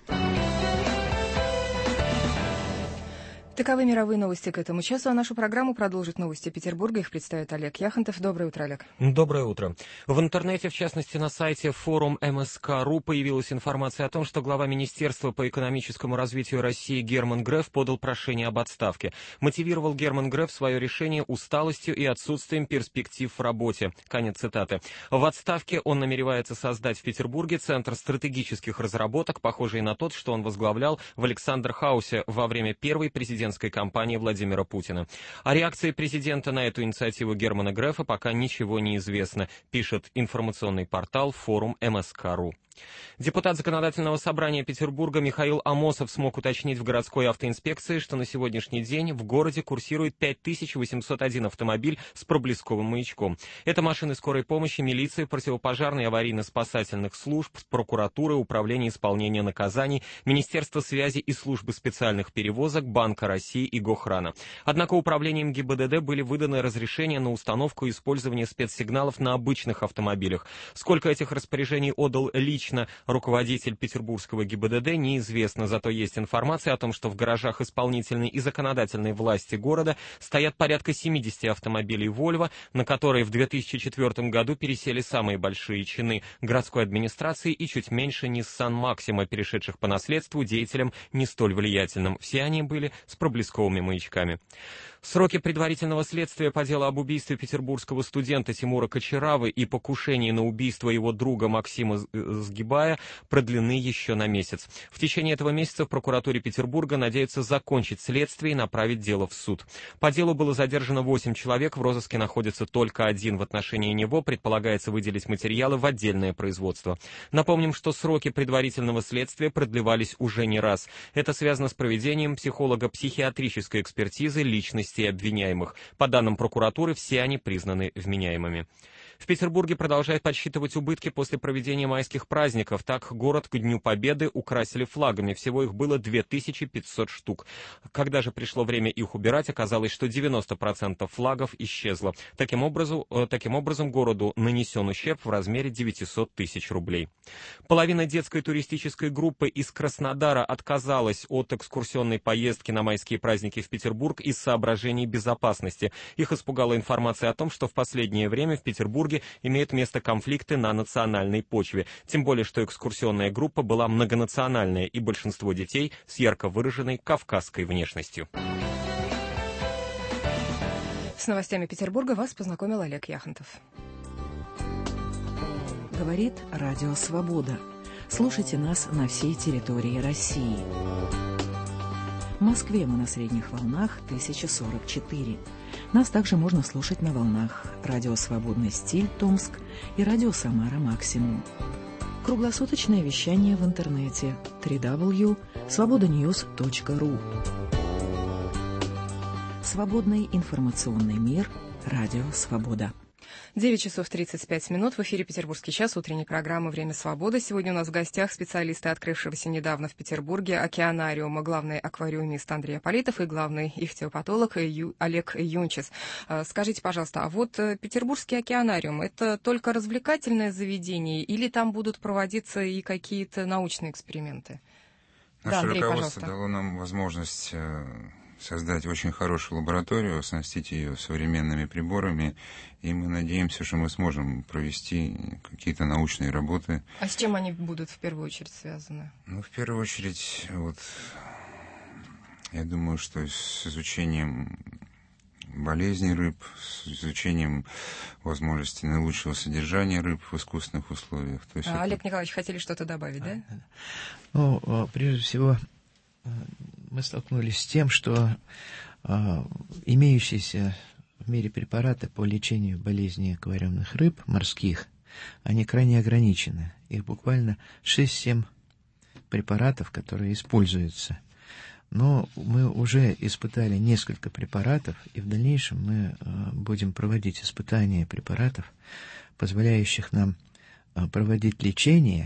Таковы мировые новости к этому часу, а нашу программу продолжит новости Петербурга. Их представит Олег Яхонтов. Доброе утро, Олег. Доброе утро. В интернете, в частности на сайте форум эм эс ка точка ру, появилась информация о том, что глава Министерства по экономическому развитию России Герман Греф подал прошение об отставке. Мотивировал Герман Греф свое решение усталостью и отсутствием перспектив в работе. Конец цитаты. В отставке он намеревается создать в Петербурге центр стратегических разработок, похожий на тот, что он возглавлял в Александр-хаусе во время первой президентской кампании Владимира Путина. О реакции президента на эту инициативу Германа Грефа пока ничего не известно, пишет информационный портал форум эм эс ка точка ру. Депутат Законодательного собрания Петербурга Михаил Амосов смог уточнить в городской автоинспекции, что на сегодняшний день в городе курсирует пять тысяч восемьсот один автомобиль с проблесковым маячком. Это машины скорой помощи, милиции, противопожарной и аварийно-спасательных служб, прокуратуры, Управления исполнения наказаний, Министерства связи и службы специальных перевозок, Банка России и Гохрана. Однако управлением гэ и бэ дэ дэ были выданы разрешения на установку и использование спецсигналов на обычных автомобилях. Сколько этих распоряжений отдал лично руководитель петербургского гэ и бэ дэ дэ, неизвестно, зато есть информация о том, что в гаражах исполнительной и законодательной власти города стоят порядка семьдесят автомобилей Volvo, на которые в две тысячи четвёртом году пересели самые большие чины городской администрации и чуть меньше Nissan Maxima, перешедших по наследству деятелям не столь влиятельным. Все они были с проблесковыми маячками. Сроки предварительного следствия по делу об убийстве петербургского студента Тимура Кочаравы и покушении на убийство его друга Максима Сгибая продлены еще на месяц. В течение этого месяца в прокуратуре Петербурга надеются закончить следствие и направить дело в суд. По делу было задержано восемь человек, в розыске находится только один. В отношении него предполагается выделить материалы в отдельное производство. Напомним, что сроки предварительного следствия продлевались уже не раз. Это связано с проведением психолого-психиатрической экспертизы личности обвиняемых. По данным прокуратуры, все они признаны вменяемыми. В Петербурге продолжают подсчитывать убытки после проведения майских праздников. Так, город к Дню Победы украсили флагами. Всего их было две тысячи пятьсот штук. Когда же пришло время их убирать, оказалось, что девяносто процентов флагов исчезло. Таким образом, таким образом, городу нанесен ущерб в размере девятьсот тысяч рублей. Половина детской туристической группы из Краснодара отказалась от экскурсионной поездки на майские праздники в Петербург из соображений безопасности. Их испугала информация о том, что в последнее время в Петербурге имеют место конфликты на национальной почве. Тем более, что экскурсионная группа была многонациональная, и большинство детей с ярко выраженной кавказской внешностью. С новостями Петербурга вас познакомил Олег Яхонтов. Говорит Радио Свобода. Слушайте нас на всей территории России. В Москве мы на средних волнах тысяча сорок четыре. Нас также можно слушать на волнах радио «Свободный стиль» Томск и радио «Самара Максимум». Круглосуточное вещание в интернете дабл ю дабл ю дабл ю точка свобода ньюс точка ру. Свободный информационный мир. Радио «Свобода». девять часов тридцать пять минут. В эфире «Петербургский час», утренней программы «Время свободы». Сегодня у нас в гостях специалисты, открывшегося недавно в Петербурге океанариума, главный аквариумист Андрей Аполитов и главный ихтиопатолог Ю... Олег Юнчис. Скажите, пожалуйста, а вот Петербургский океанариум — это только развлекательное заведение или там будут проводиться и какие-то научные эксперименты? Наше да, Андрей, руководство пожалуйста. дало нам возможность создать очень хорошую лабораторию, оснастить ее современными приборами, и мы надеемся, что мы сможем провести какие-то научные работы. А с чем они будут в первую очередь связаны? Ну, в первую очередь, вот, я думаю, что с изучением болезней рыб, с изучением возможности наилучшего содержания рыб в искусственных условиях. То есть а, это... Олег Николаевич, хотели что-то добавить, да? Ну, прежде всего, мы столкнулись с тем, что э, имеющиеся в мире препараты по лечению болезней аквариумных рыб морских, они крайне ограничены. Их буквально шесть-семь препаратов, которые используются. Но мы уже испытали несколько препаратов, и в дальнейшем мы э, будем проводить испытания препаратов, позволяющих нам э, проводить лечение,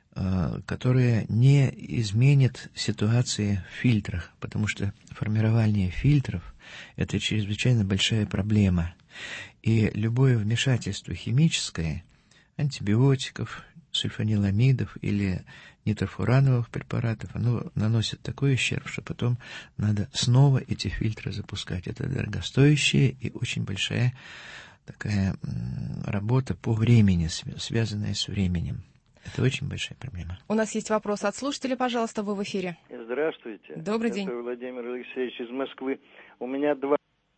которые не изменят ситуации в фильтрах, потому что формирование фильтров – это чрезвычайно большая проблема. И любое вмешательство химическое, антибиотиков, сульфаниламидов или нитрофурановых препаратов, оно наносит такой ущерб, что потом надо снова эти фильтры запускать. Это дорогостоящая и очень большая такая работа по времени, связанная с временем. Это очень большая проблема. У нас есть вопрос от слушателя, пожалуйста, вы в эфире. Здравствуйте. Добрый день. Это Владимир Алексеевич из Москвы. У меня два...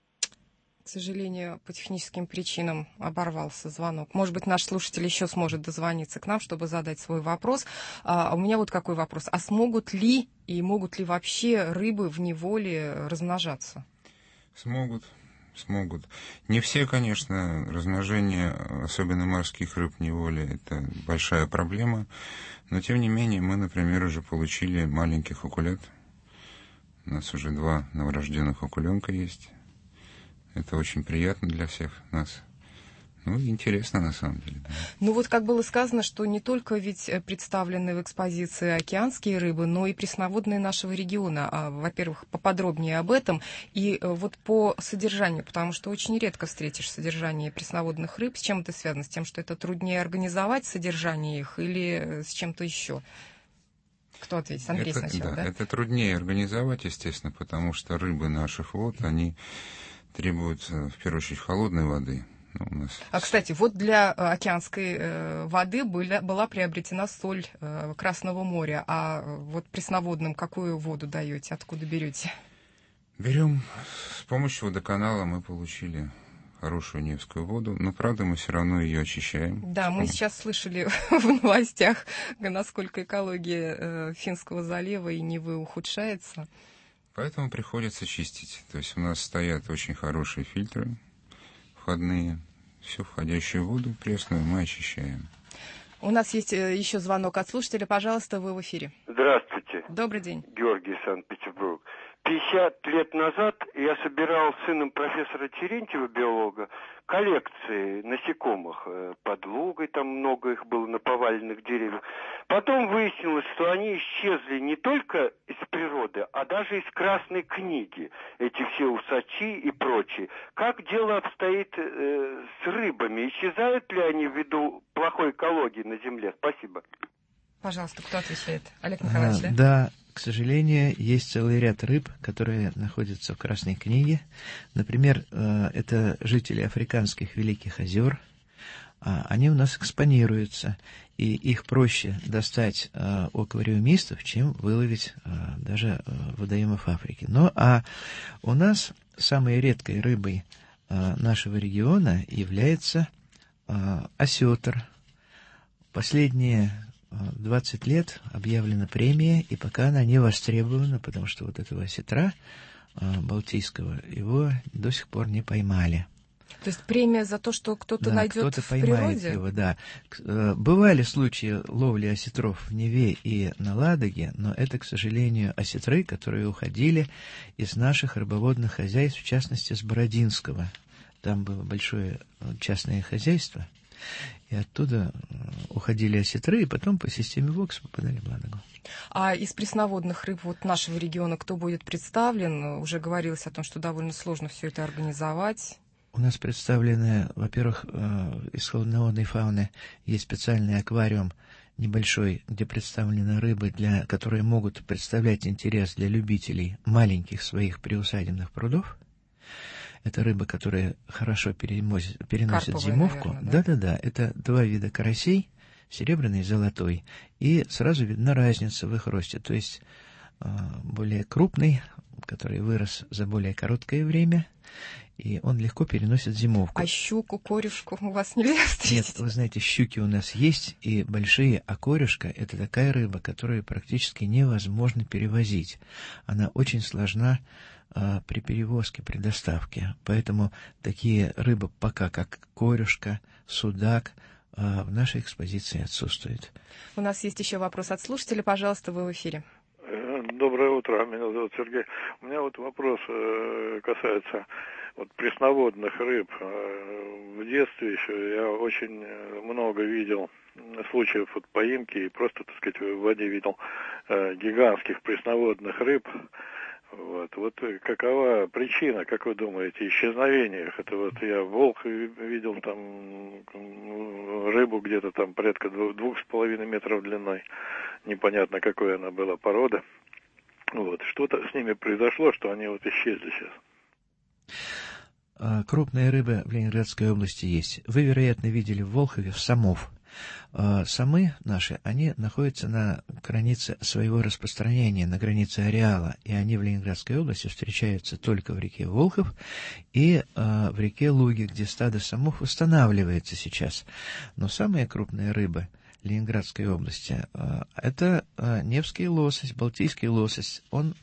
К сожалению, по техническим причинам оборвался звонок. Может быть, наш слушатель еще сможет дозвониться к нам, чтобы задать свой вопрос. А у меня вот какой вопрос. А смогут ли и могут ли вообще рыбы в неволе размножаться? Смогут. Смогут. Не все, конечно, размножение, особенно морских рыб в неволе, это большая проблема, но тем не менее мы, например, уже получили маленьких окулят. У нас уже два новорожденных окуленка есть. Это очень приятно для всех нас. Ну, интересно, на самом деле. Да. Ну, вот как было сказано, что не только ведь представлены в экспозиции океанские рыбы, но и пресноводные нашего региона. А, во-первых, поподробнее об этом. И вот по содержанию, потому что очень редко встретишь содержание пресноводных рыб. С чем это связано? С тем, что это труднее организовать содержание их или с чем-то еще? Кто ответит? Андрей это, сначала, да, да? Это труднее организовать, естественно, потому что рыбы наших вод, они требуют, в первую очередь, холодной воды. Ну, у нас... А, кстати, вот для океанской э, воды были, была приобретена соль э, Красного моря. А вот пресноводным какую воду даете? Откуда берете? Берем с помощью водоканала, мы получили хорошую Невскую воду, но, правда, мы все равно ее очищаем. Да, мы сейчас слышали в новостях, насколько экология э, Финского залива и Невы ухудшается. Поэтому приходится чистить. То есть у нас стоят очень хорошие фильтры входные. Всю входящую воду пресную мы очищаем. У нас есть еще звонок от слушателя. Пожалуйста, вы в эфире. Здравствуйте. Добрый день. Георгий, Санкт-Петербург. пятьдесят лет назад я собирал с сыном профессора Терентьева, биолога, коллекции насекомых. Под Лугой там много их было на поваленных деревьях. Потом выяснилось, что они исчезли не только из природы, а даже из Красной книги. Эти все усачи и прочие. Как дело обстоит э, с рыбами? Исчезают ли они ввиду плохой экологии на Земле? Спасибо. Пожалуйста, кто отвечает? Олег Николаевич, а, да? Да, к сожалению, есть целый ряд рыб, которые находятся в Красной книге. Например, это жители африканских Великих озер. Они у нас экспонируются, и их проще достать у аквариумистов, чем выловить даже в водоемах Африки. Ну, а у нас самой редкой рыбой нашего региона является осетр. Последние двадцать лет объявлена премия, и пока она не востребована, потому что вот этого осетра балтийского, его до сих пор не поймали. То есть премия за то, что кто-то да, найдет кто-то в поймает природе? Его, да. Бывали случаи ловли осетров в Неве и на Ладоге, но это, к сожалению, осетры, которые уходили из наших рыбоводных хозяйств, в частности, с Бородинского. Там было большое частное хозяйство, и оттуда уходили осетры, и потом по системе ВОКС попадали в Ладогу. А из пресноводных рыб вот нашего региона кто будет представлен? Уже говорилось о том, что довольно сложно все это организовать. У нас представлены, во-первых, из холодноводной фауны есть специальный аквариум небольшой, где представлены рыбы, для, которые могут представлять интерес для любителей маленьких своих приусадебных прудов. Это рыбы, которые хорошо переносят, переносят Карповые, зимовку. наверное, да? Да-да-да, это два вида карасей, серебряный и золотой. И сразу видна разница в их росте. То есть более крупный, который вырос за более короткое время, и он легко переносит зимовку. А щуку, корешку у вас нельзя встретить? Нет, вы знаете, щуки у нас есть, и большие, а корешка — это такая рыба, которую практически невозможно перевозить. Она очень сложна а, при перевозке, при доставке. Поэтому такие рыбы пока, как корешка, судак, а, в нашей экспозиции отсутствуют. У нас есть еще вопрос от слушателя. Пожалуйста, вы в эфире. Доброе утро, меня зовут Сергей. У меня вот вопрос касается вот пресноводных рыб. В детстве еще я очень много видел случаев вот поимки и просто, так сказать, в воде видел гигантских пресноводных рыб. Вот, вот какова причина, как вы думаете, исчезновения их? Это вот я волк видел там рыбу где-то там порядка двух, двух с половиной метров длиной. Непонятно, какой она была порода. Вот, что-то с ними произошло, что они вот исчезли сейчас. Крупные рыбы в Ленинградской области есть. Вы, вероятно, видели в Волхове в самов. Самы наши, они находятся на границе своего распространения, на границе ареала, и они в Ленинградской области встречаются только в реке Волхов и в реке Луги, где стадо самов восстанавливается сейчас. Но самые крупные рыбы Ленинградской области — это невский лосось, балтийский лосось. Он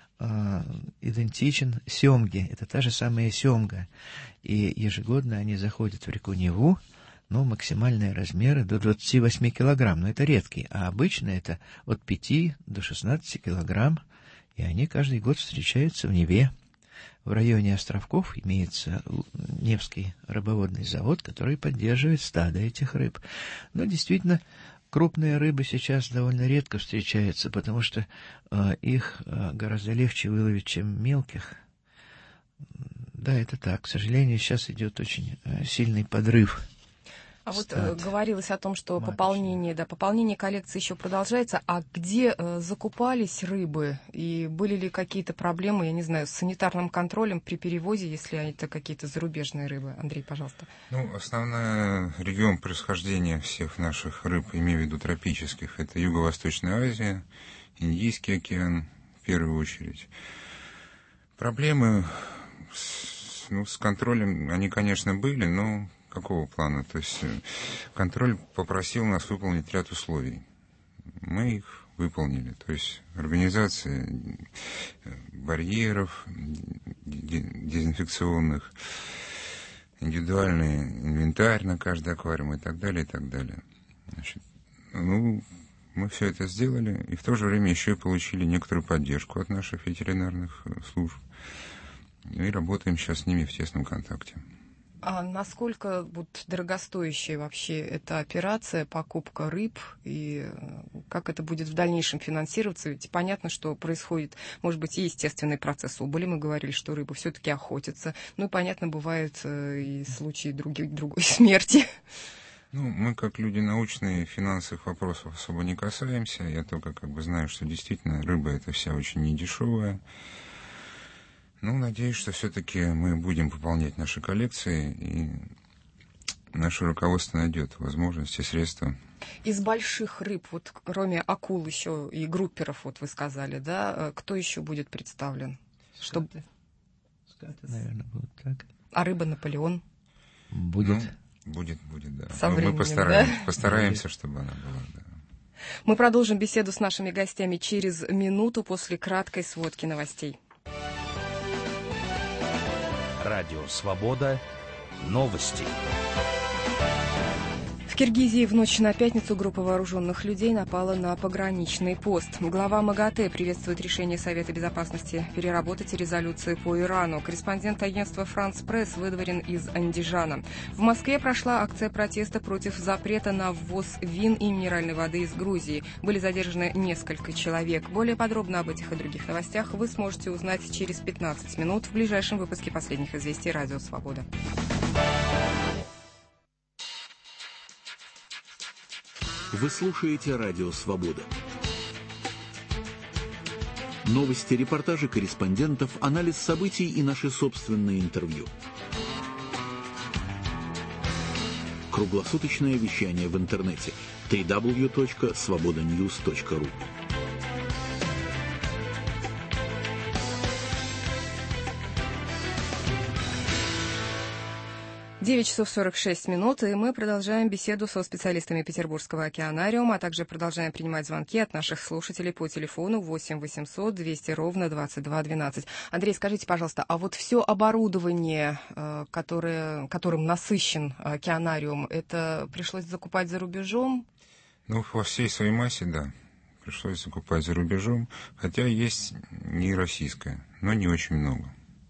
идентичен семге, это та же самая семга. И ежегодно они заходят в реку Неву, но максимальные размеры до двадцати восьми килограмм, но это редкий, а обычно это от пяти до шестнадцати килограмм, и они каждый год встречаются в Неве. В районе островков имеется Невский рыбоводный завод, который поддерживает стадо этих рыб. Но действительно, крупные рыбы сейчас довольно редко встречаются, потому что э, их э, гораздо легче выловить, чем мелких. Да, это так. К сожалению, сейчас идет очень э, сильный подрыв. А вот э, говорилось о том, что пополнение, да, пополнение коллекции еще продолжается. А где э, закупались рыбы? И были ли какие-то проблемы, я не знаю, с санитарным контролем при перевозе, если это какие-то зарубежные рыбы? Андрей, пожалуйста. Ну, основной регион происхождения всех наших рыб, имею в виду тропических, это Юго-Восточная Азия, Индийский океан в первую очередь. Проблемы с, ну, с контролем, они, конечно, были, но какого плана? То есть контроль попросил нас выполнить ряд условий. Мы их выполнили. То есть организация барьеров дезинфекционных, индивидуальный инвентарь на каждый аквариум и так далее, и так далее. Значит, ну, мы все это сделали, и в то же время еще и получили некоторую поддержку от наших ветеринарных служб. И работаем сейчас с ними в тесном контакте. А насколько вот дорогостоящая вообще эта операция, покупка рыб, и как это будет в дальнейшем финансироваться? Ведь понятно, что происходит, может быть, и естественный процесс убыли. Мы говорили, что рыба все-таки охотится. Ну и, понятно, бывают и случаи других, другой смерти. Ну, мы, как люди научные, финансовых вопросов особо не касаемся. Я только как бы знаю, что действительно рыба это вся очень недешевая. Ну, надеюсь, что все-таки мы будем пополнять наши коллекции, и наше руководство найдет возможности, средства. Из больших рыб, вот кроме акул еще и групперов, вот вы сказали, да, кто еще будет представлен? Скаты. Чтобы... Скаты, наверное, будут так. А рыба Наполеон? Будет. Ну, будет, будет, да. Со временем, мы постараемся, да? постараемся, будет. чтобы она была, да. Мы продолжим беседу с нашими гостями через минуту после краткой сводки новостей. Радио «Свобода». Новости. В Киргизии в ночь на пятницу группа вооруженных людей напала на пограничный пост. Глава МАГАТЭ приветствует решение Совета Безопасности переработать резолюции по Ирану. Корреспондент агентства «Франс Пресс» выдворен из Андижана. В Москве прошла акция протеста против запрета на ввоз вин и минеральной воды из Грузии. Были задержаны несколько человек. Более подробно об этих и других новостях вы сможете узнать через пятнадцать минут в ближайшем выпуске последних известий «Радио Свобода». Вы слушаете «Радио Свобода». Новости, репортажи корреспондентов, анализ событий и наши собственные интервью. Круглосуточное вещание в интернете дабл ю дабл ю дабл ю точка свобода ньюс точка ру. девять часов сорок шесть минут, и мы продолжаем беседу со специалистами Петербургского океанариума, а также продолжаем принимать звонки от наших слушателей по телефону восемь восемьсот двести ровно двадцать два двенадцать. Андрей, скажите, пожалуйста, а вот все оборудование, которое, которым насыщен океанариум, это пришлось закупать за рубежом? Ну, во всей своей массе, да. Пришлось закупать за рубежом, хотя есть не российское, но не очень много.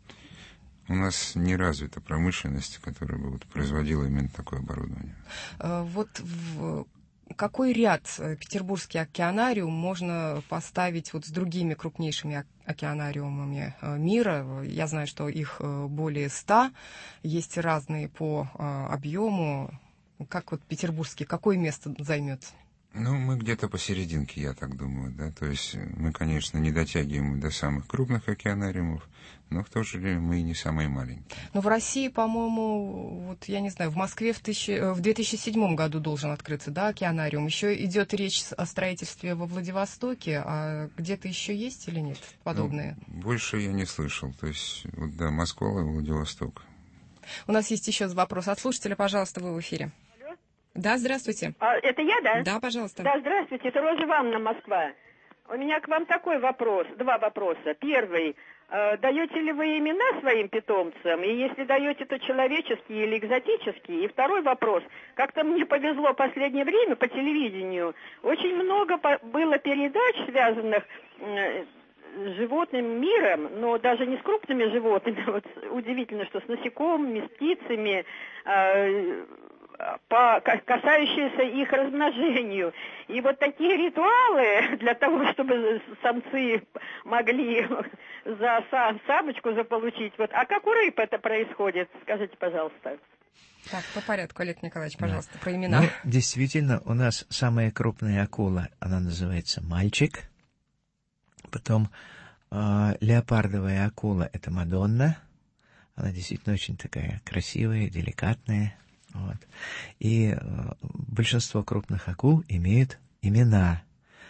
У нас не развита промышленность, которая бы вот производила именно такое оборудование. Вот в какой ряд Петербургский океанариум можно поставить вот с другими крупнейшими океанариумами мира? Я знаю, что их более ста, есть разные по объему. Как вот Петербургский, какое место займет? Ну, мы где-то посерединке, я так думаю, да. То есть мы, конечно, не дотягиваем до самых крупных океанариумов, но в то же время мы и не самые маленькие. Но в России, по-моему, вот я не знаю, в Москве в, тысячи, в две тысячи седьмом году должен открыться, да, океанариум. Еще идет речь о строительстве во Владивостоке, а где-то еще есть или нет подобные? Ну, больше я не слышал. То есть, вот, да, Москва и Владивосток. У нас есть еще вопрос от слушателя, пожалуйста, вы в эфире. Да, здравствуйте. А, это я, да? Да, пожалуйста. Да, здравствуйте, это Роза Ивановна, Москва. У меня к вам такой вопрос, два вопроса. Первый, э, даете ли вы имена своим питомцам? И если даете, то человеческие или экзотические? И второй вопрос, как-то мне повезло в последнее время по телевидению. Очень много по- было передач, связанных э, с животным миром, но даже не с крупными животными. Вот удивительно, что с насекомыми, с птицами, э, по, касающиеся их размножению. И вот такие ритуалы для того, чтобы самцы могли за сам, самочку заполучить. Вот. А как у рыб это происходит? Скажите, пожалуйста. Так, по порядку, Олег Николаевич, пожалуйста, да. Про имена. Ну, действительно, у нас самая крупная акула, она называется мальчик. Потом э, леопардовая акула — это Мадонна. Она действительно очень такая красивая, деликатная. Вот. И э, большинство крупных акул имеют имена.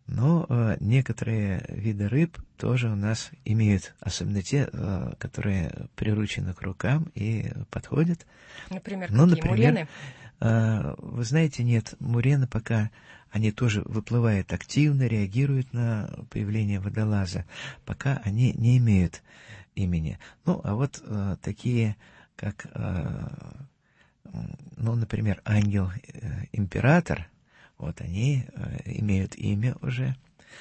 Но э, некоторые виды рыб тоже у нас имеют, особенно те, э, которые приручены к рукам и подходят. Например, ну, какие? Например, мурены? Э, вы знаете, нет, мурены пока, они тоже выплывают активно, реагируют на появление водолаза. Пока они не имеют имени. Ну, а вот э, такие, как, э, ну, например, ангел-император, вот они э, имеют имя уже.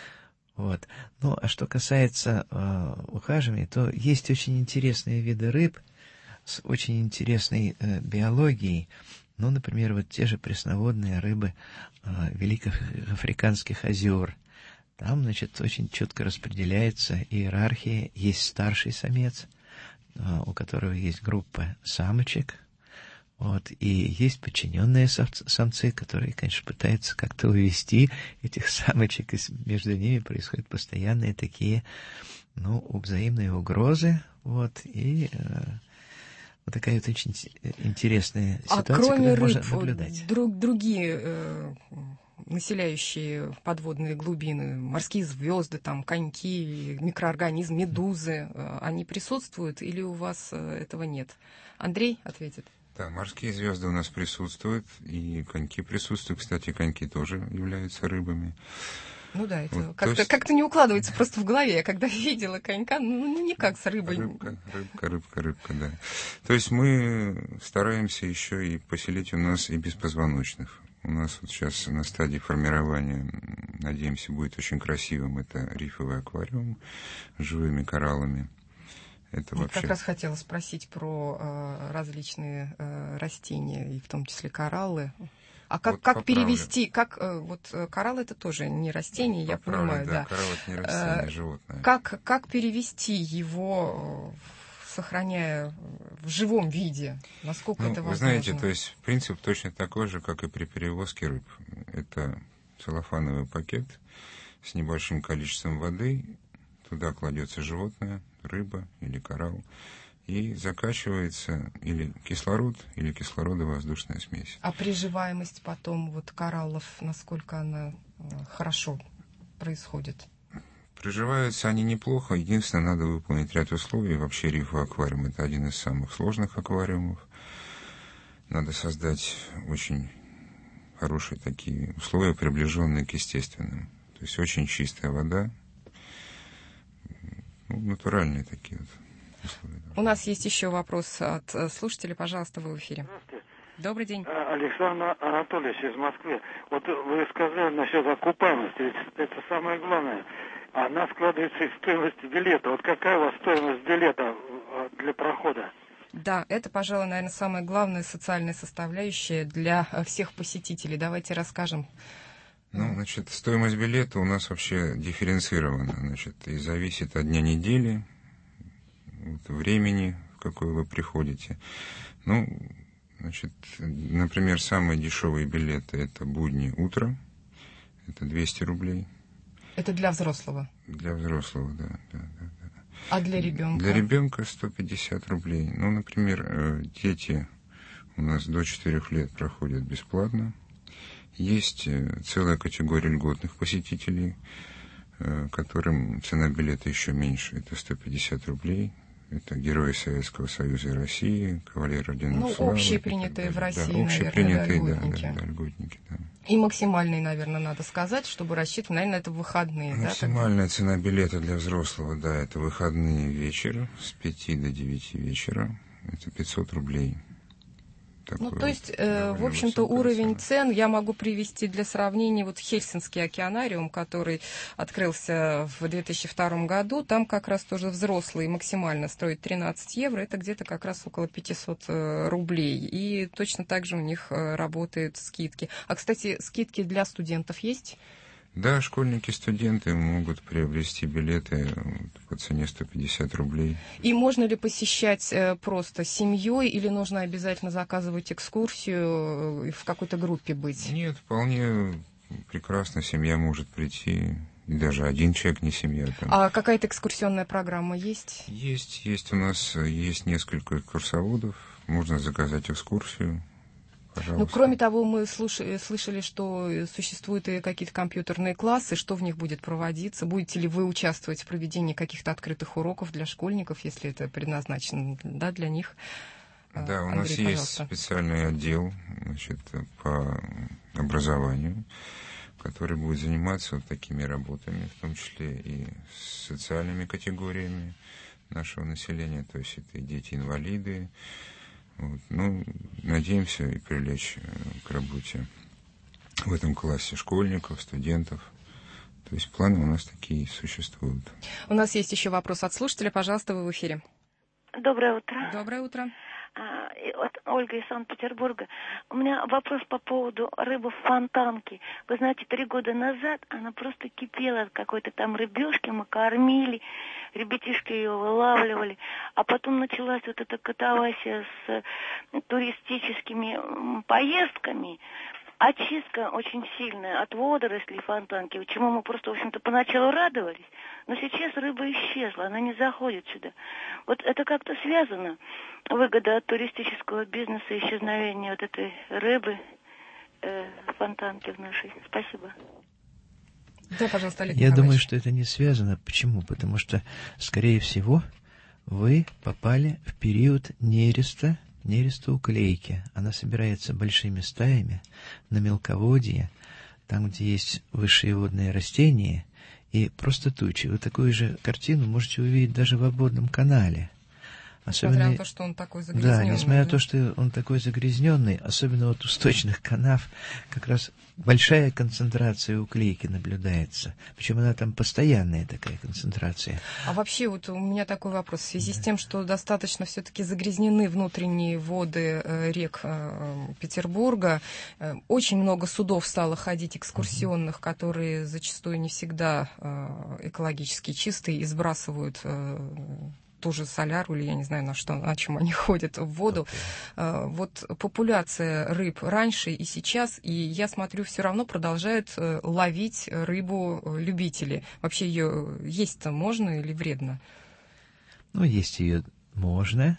Вот. Ну, а что касается э, ухаживания, то есть очень интересные виды рыб с очень интересной э, биологией. Ну, например, вот те же пресноводные рыбы э, великих африканских озер. Там, значит, очень четко распределяется иерархия. Есть старший самец, э, у которого есть группа самочек. Вот, и есть подчиненные самцы, которые, конечно, пытаются как-то увести этих самочек, и между ними происходят постоянные такие, ну, взаимные угрозы, вот, и э, вот такая вот очень интересная ситуация, а кроме которую рыб, можно наблюдать. Друг, другие э, населяющие подводные глубины, морские звезды, там, коньки, микроорганизмы, медузы, э, они присутствуют или у вас э, этого нет? Андрей ответит. Да, морские звезды у нас присутствуют, и коньки присутствуют. Кстати, коньки тоже являются рыбами. Ну да, это вот, как-то, есть... как-то не укладывается просто в голове. Я когда видела конька, ну, не как с рыбой. Рыбка, рыбка, рыбка, рыбка, да. То есть мы стараемся еще и поселить у нас и беспозвоночных. У нас вот сейчас на стадии формирования, надеемся, будет очень красивым. Это рифовый аквариум с живыми кораллами. Это вот вообще... как раз хотела спросить про э, различные э, растения, и в том числе кораллы. А как, вот как поправлю. перевести, как э, вот коралл это тоже не растение, я поправлю, понимаю, да. да. Коралл это не растение, а животное. Как, как перевести его, сохраняя в живом виде? Насколько ну, это возможно? Вы знаете, то есть принцип точно такой же, как и при перевозке рыб. Это целлофановый пакет с небольшим количеством воды, туда кладется животное, рыба или коралл, и закачивается или кислород, или кислородо-воздушная смесь. А приживаемость потом вот кораллов, насколько она э, хорошо происходит? Приживаются они неплохо, единственное, надо выполнить ряд условий. Вообще рифовый аквариум — это один из самых сложных аквариумов. Надо создать очень хорошие такие условия, приближенные к естественным. То есть очень чистая вода, ну, натуральные такие вот условия. У нас есть еще вопрос от слушателя. Пожалуйста, вы в эфире. Здравствуйте. Добрый день. Александр Анатольевич из Москвы. Вот вы сказали насчет окупаемости, ведь это самое главное. Она складывается из стоимости билета. Вот какая у вас стоимость билета для прохода? Да, это, пожалуй, наверное, самая главная социальная составляющая для всех посетителей. Давайте расскажем. Ну, значит, стоимость билета у нас вообще дифференцирована, значит, и зависит от дня недели, от времени, в какое вы приходите. Ну, значит, например, самые дешевые билеты — это будни утро, это двести рублей. Это для взрослого? Для взрослого, да, да, да, да. А для ребенка? Для ребенка сто пятьдесят рублей. Ну, например, дети у нас до четырёх лет проходят бесплатно. Есть целая категория льготных посетителей, которым цена билета еще меньше. Это сто пятьдесят рублей. Это герои Советского Союза и России, кавалеры ордена ну, славы. Общепринятые в России, да, общепринятые, наверное, да, льготники. Да, да, да, льготники, да. И максимальный, наверное, надо сказать, чтобы рассчитывать, наверное, это выходные. Максимальная да, цена билета для взрослого, да, это выходные вечер с пяти до девяти вечера. Это пятьсот рублей. Ну, то есть, э, в общем-то, уровень цен я могу привести для сравнения. Вот Хельсинский океанариум, который открылся в две тысячи втором году, там как раз тоже взрослый максимально стоит тринадцать евро, это где-то как раз около пятьсот рублей. И точно так же у них работают скидки. А, кстати, скидки для студентов есть? Да, школьники, студенты могут приобрести билеты по цене сто пятьдесят рублей. И можно ли посещать просто семьей, или нужно обязательно заказывать экскурсию, в какой-то группе быть? Нет, вполне прекрасно семья может прийти, и даже один человек, не семья. Там. А какая-то экскурсионная программа есть? Есть, есть у нас, есть несколько экскурсоводов, можно заказать экскурсию. пожалуйста. Ну, кроме того, мы слушали, слышали, что существуют и какие-то компьютерные классы. Что в них будет проводиться? Будете ли вы участвовать в проведении каких-то открытых уроков для школьников, если это предназначено, да, для них? Да, у Андрей, нас есть пожалуйста. специальный отдел, значит, по образованию, который будет заниматься вот такими работами, в том числе и с социальными категориями нашего населения, то есть это и дети-инвалиды. Вот. Ну, надеемся и привлечь к работе в этом классе школьников, студентов. То есть планы у нас такие существуют. У нас есть еще вопрос от слушателя. Пожалуйста, вы в эфире. Доброе утро. Доброе утро. А, вот Ольга из Санкт-Петербурга. У меня вопрос по поводу рыбы в фонтанке. Вы знаете, три года назад она просто кипела от какой-то там рыбешки, мы кормили, ребятишки ее вылавливали, а потом началась вот эта катавасия с туристическими поездками. Очистка очень сильная от водорослей фонтанки, чему мы просто, в общем-то, поначалу радовались, но сейчас рыба исчезла, она не заходит сюда. Вот это как-то связано, выгода от туристического бизнеса, исчезновение вот этой рыбы э, в фонтанке в нашей. Спасибо. Да, пожалуйста, Олег Я Николаевич. думаю, что это не связано. Почему? Потому что, скорее всего, вы попали в период нереста, нереста уклейки. Она собирается большими стаями на мелководье, там, где есть высшие водные растения, и просто тучи. Вы такую же картину можете увидеть даже в обводном канале. Особенно, несмотря на то, что он такой загрязненный. Да, несмотря на то, что он такой загрязненный, особенно вот у сточных канав, как раз большая концентрация уклейки наблюдается. Причем она там постоянная такая концентрация. А вообще вот у меня такой вопрос. В связи да. с тем, что достаточно все-таки загрязнены внутренние воды э, рек э, Петербурга, э, очень много судов стало ходить экскурсионных, mm-hmm. которые зачастую не всегда э, экологически чистые и сбрасывают э, ту же соляру, или я не знаю, на что, на чем они ходят в воду. Okay. Вот популяция рыб раньше и сейчас, и я смотрю, все равно продолжают ловить рыбу любители. Вообще ее есть-то можно или вредно? Ну, есть ее можно.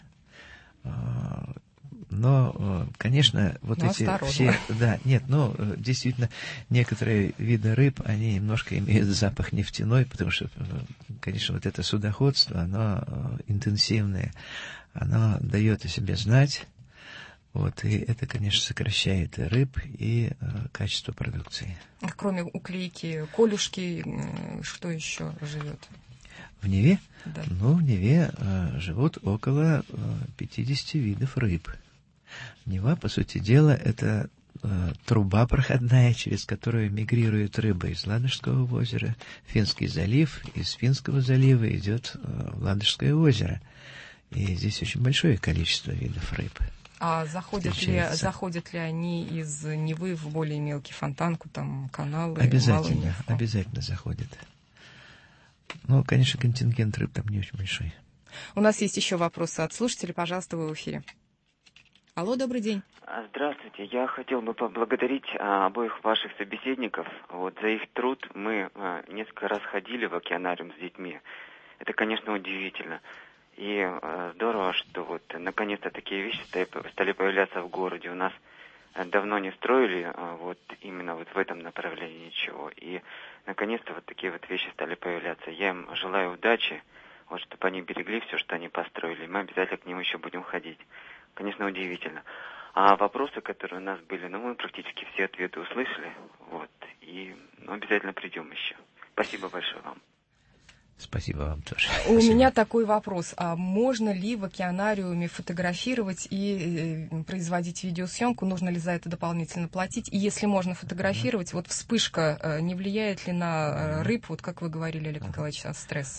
Но, конечно, вот но эти осторожно. все... Да, нет, ну, действительно, некоторые виды рыб, они немножко имеют запах нефтяной, потому что, конечно, вот это судоходство, оно интенсивное, оно дает о себе знать, вот, и это, конечно, сокращает и рыб, и э, качество продукции. Кроме уклейки, колюшки, что еще живет? В Неве? Да. Ну, в Неве э, живут около э, пятидесяти видов рыб. Нева, по сути дела, это э, труба проходная, через которую мигрирует рыба из Ладожского озера, Финский залив, из Финского залива идет э, в Ладожское озеро. И здесь очень большое количество видов рыб. А заходят ли, заходят ли они из Невы в более мелкий фонтанку, там, каналы? Обязательно, обязательно заходят. Ну, конечно, контингент рыб там не очень большой. У нас есть еще вопросы от слушателей. Пожалуйста, вы в эфире. Алло, добрый день. Здравствуйте. Я хотел бы поблагодарить а, обоих ваших собеседников вот, за их труд. Мы а, несколько раз ходили в океанариум с детьми. Это, конечно, удивительно. И а, здорово, что вот наконец-то такие вещи стали, стали появляться в городе. У нас а, давно не строили а, вот именно вот в этом направлении ничего. И наконец-то вот такие вот вещи стали появляться. Я им желаю удачи, вот, чтобы они берегли все, что они построили. Мы обязательно к ним еще будем ходить. Конечно, удивительно. А вопросы, которые у нас были, ну, мы практически все ответы услышали. Вот. И ну, обязательно придем еще. Спасибо большое вам. Спасибо вам тоже. У Спасибо. меня такой вопрос. А можно ли в океанариуме фотографировать и э, производить видеосъемку? Нужно ли за это дополнительно платить? И если можно фотографировать, вот вспышка э, не влияет ли на рыб, вот как вы говорили, Олег Николаевич, стресс?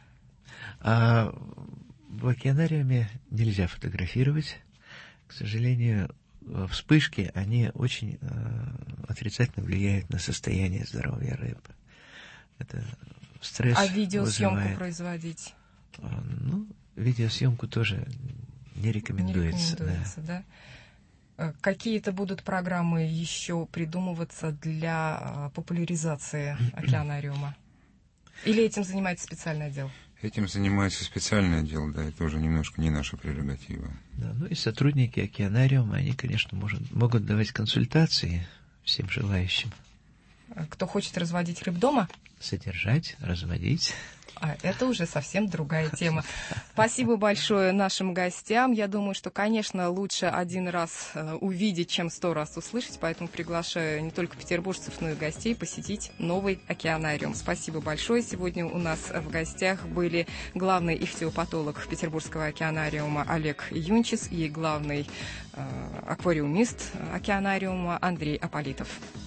А в океанариуме нельзя фотографировать. К сожалению, вспышки, они очень э, отрицательно влияют на состояние здоровья рыб. Это стресс А видеосъемку вызывает. производить? Ну, видеосъемку тоже не рекомендуется. Не рекомендуется, да. да? Какие-то будут программы еще придумываться для популяризации океанариума? Или этим занимается специальный отдел? Этим занимается специальный отдел, да, это уже немножко не наша прерогатива. Да, ну и сотрудники океанариума, они, конечно, может, могут давать консультации всем желающим. Кто хочет разводить рыб дома? Содержать, разводить. А это уже совсем другая тема. Спасибо большое нашим гостям. Я думаю, что, конечно, лучше один раз увидеть, чем сто раз услышать, поэтому приглашаю не только петербуржцев, но и гостей посетить новый океанариум. Спасибо большое. Сегодня у нас в гостях были главный ихтиопатолог Петербургского океанариума Олег Юнчис и главный э, аквариумист океанариума Андрей Аполитов.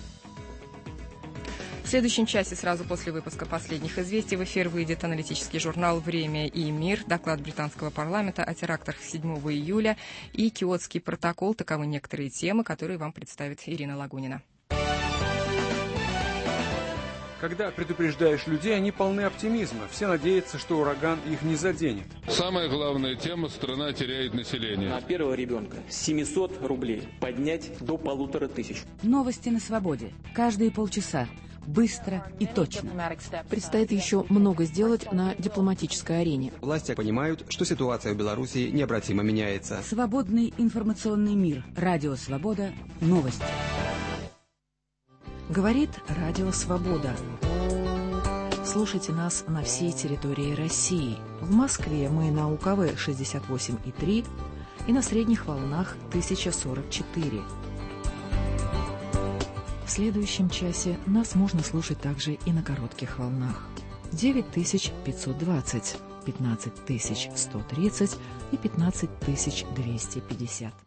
В следующем часе, сразу после выпуска последних известий, в эфир выйдет аналитический журнал «Время и мир», доклад британского парламента о терактах седьмого июля и Киотский протокол. Таковы некоторые темы, которые вам представит Ирина Лагунина. Когда предупреждаешь людей, они полны оптимизма. Все надеются, что ураган их не заденет. Самая главная тема – страна теряет население. На первого ребенка с семисот рублей поднять до полутора тысяч. Новости на свободе. Каждые полчаса. Быстро и точно. Предстоит еще много сделать на дипломатической арене. Власти понимают, что ситуация в Беларуси необратимо меняется. Свободный информационный мир. Радио «Свобода». Новости. Говорит Радио «Свобода». Слушайте нас на всей территории России. В Москве мы на У К В шестьдесят восемь и три и на средних волнах тысяча сорок четыре. В следующем часе нас можно слушать также и на коротких волнах. девять тысяч пятьсот двадцать, пятнадцать тысяч сто тридцать и пятнадцать тысяч двести пятьдесят.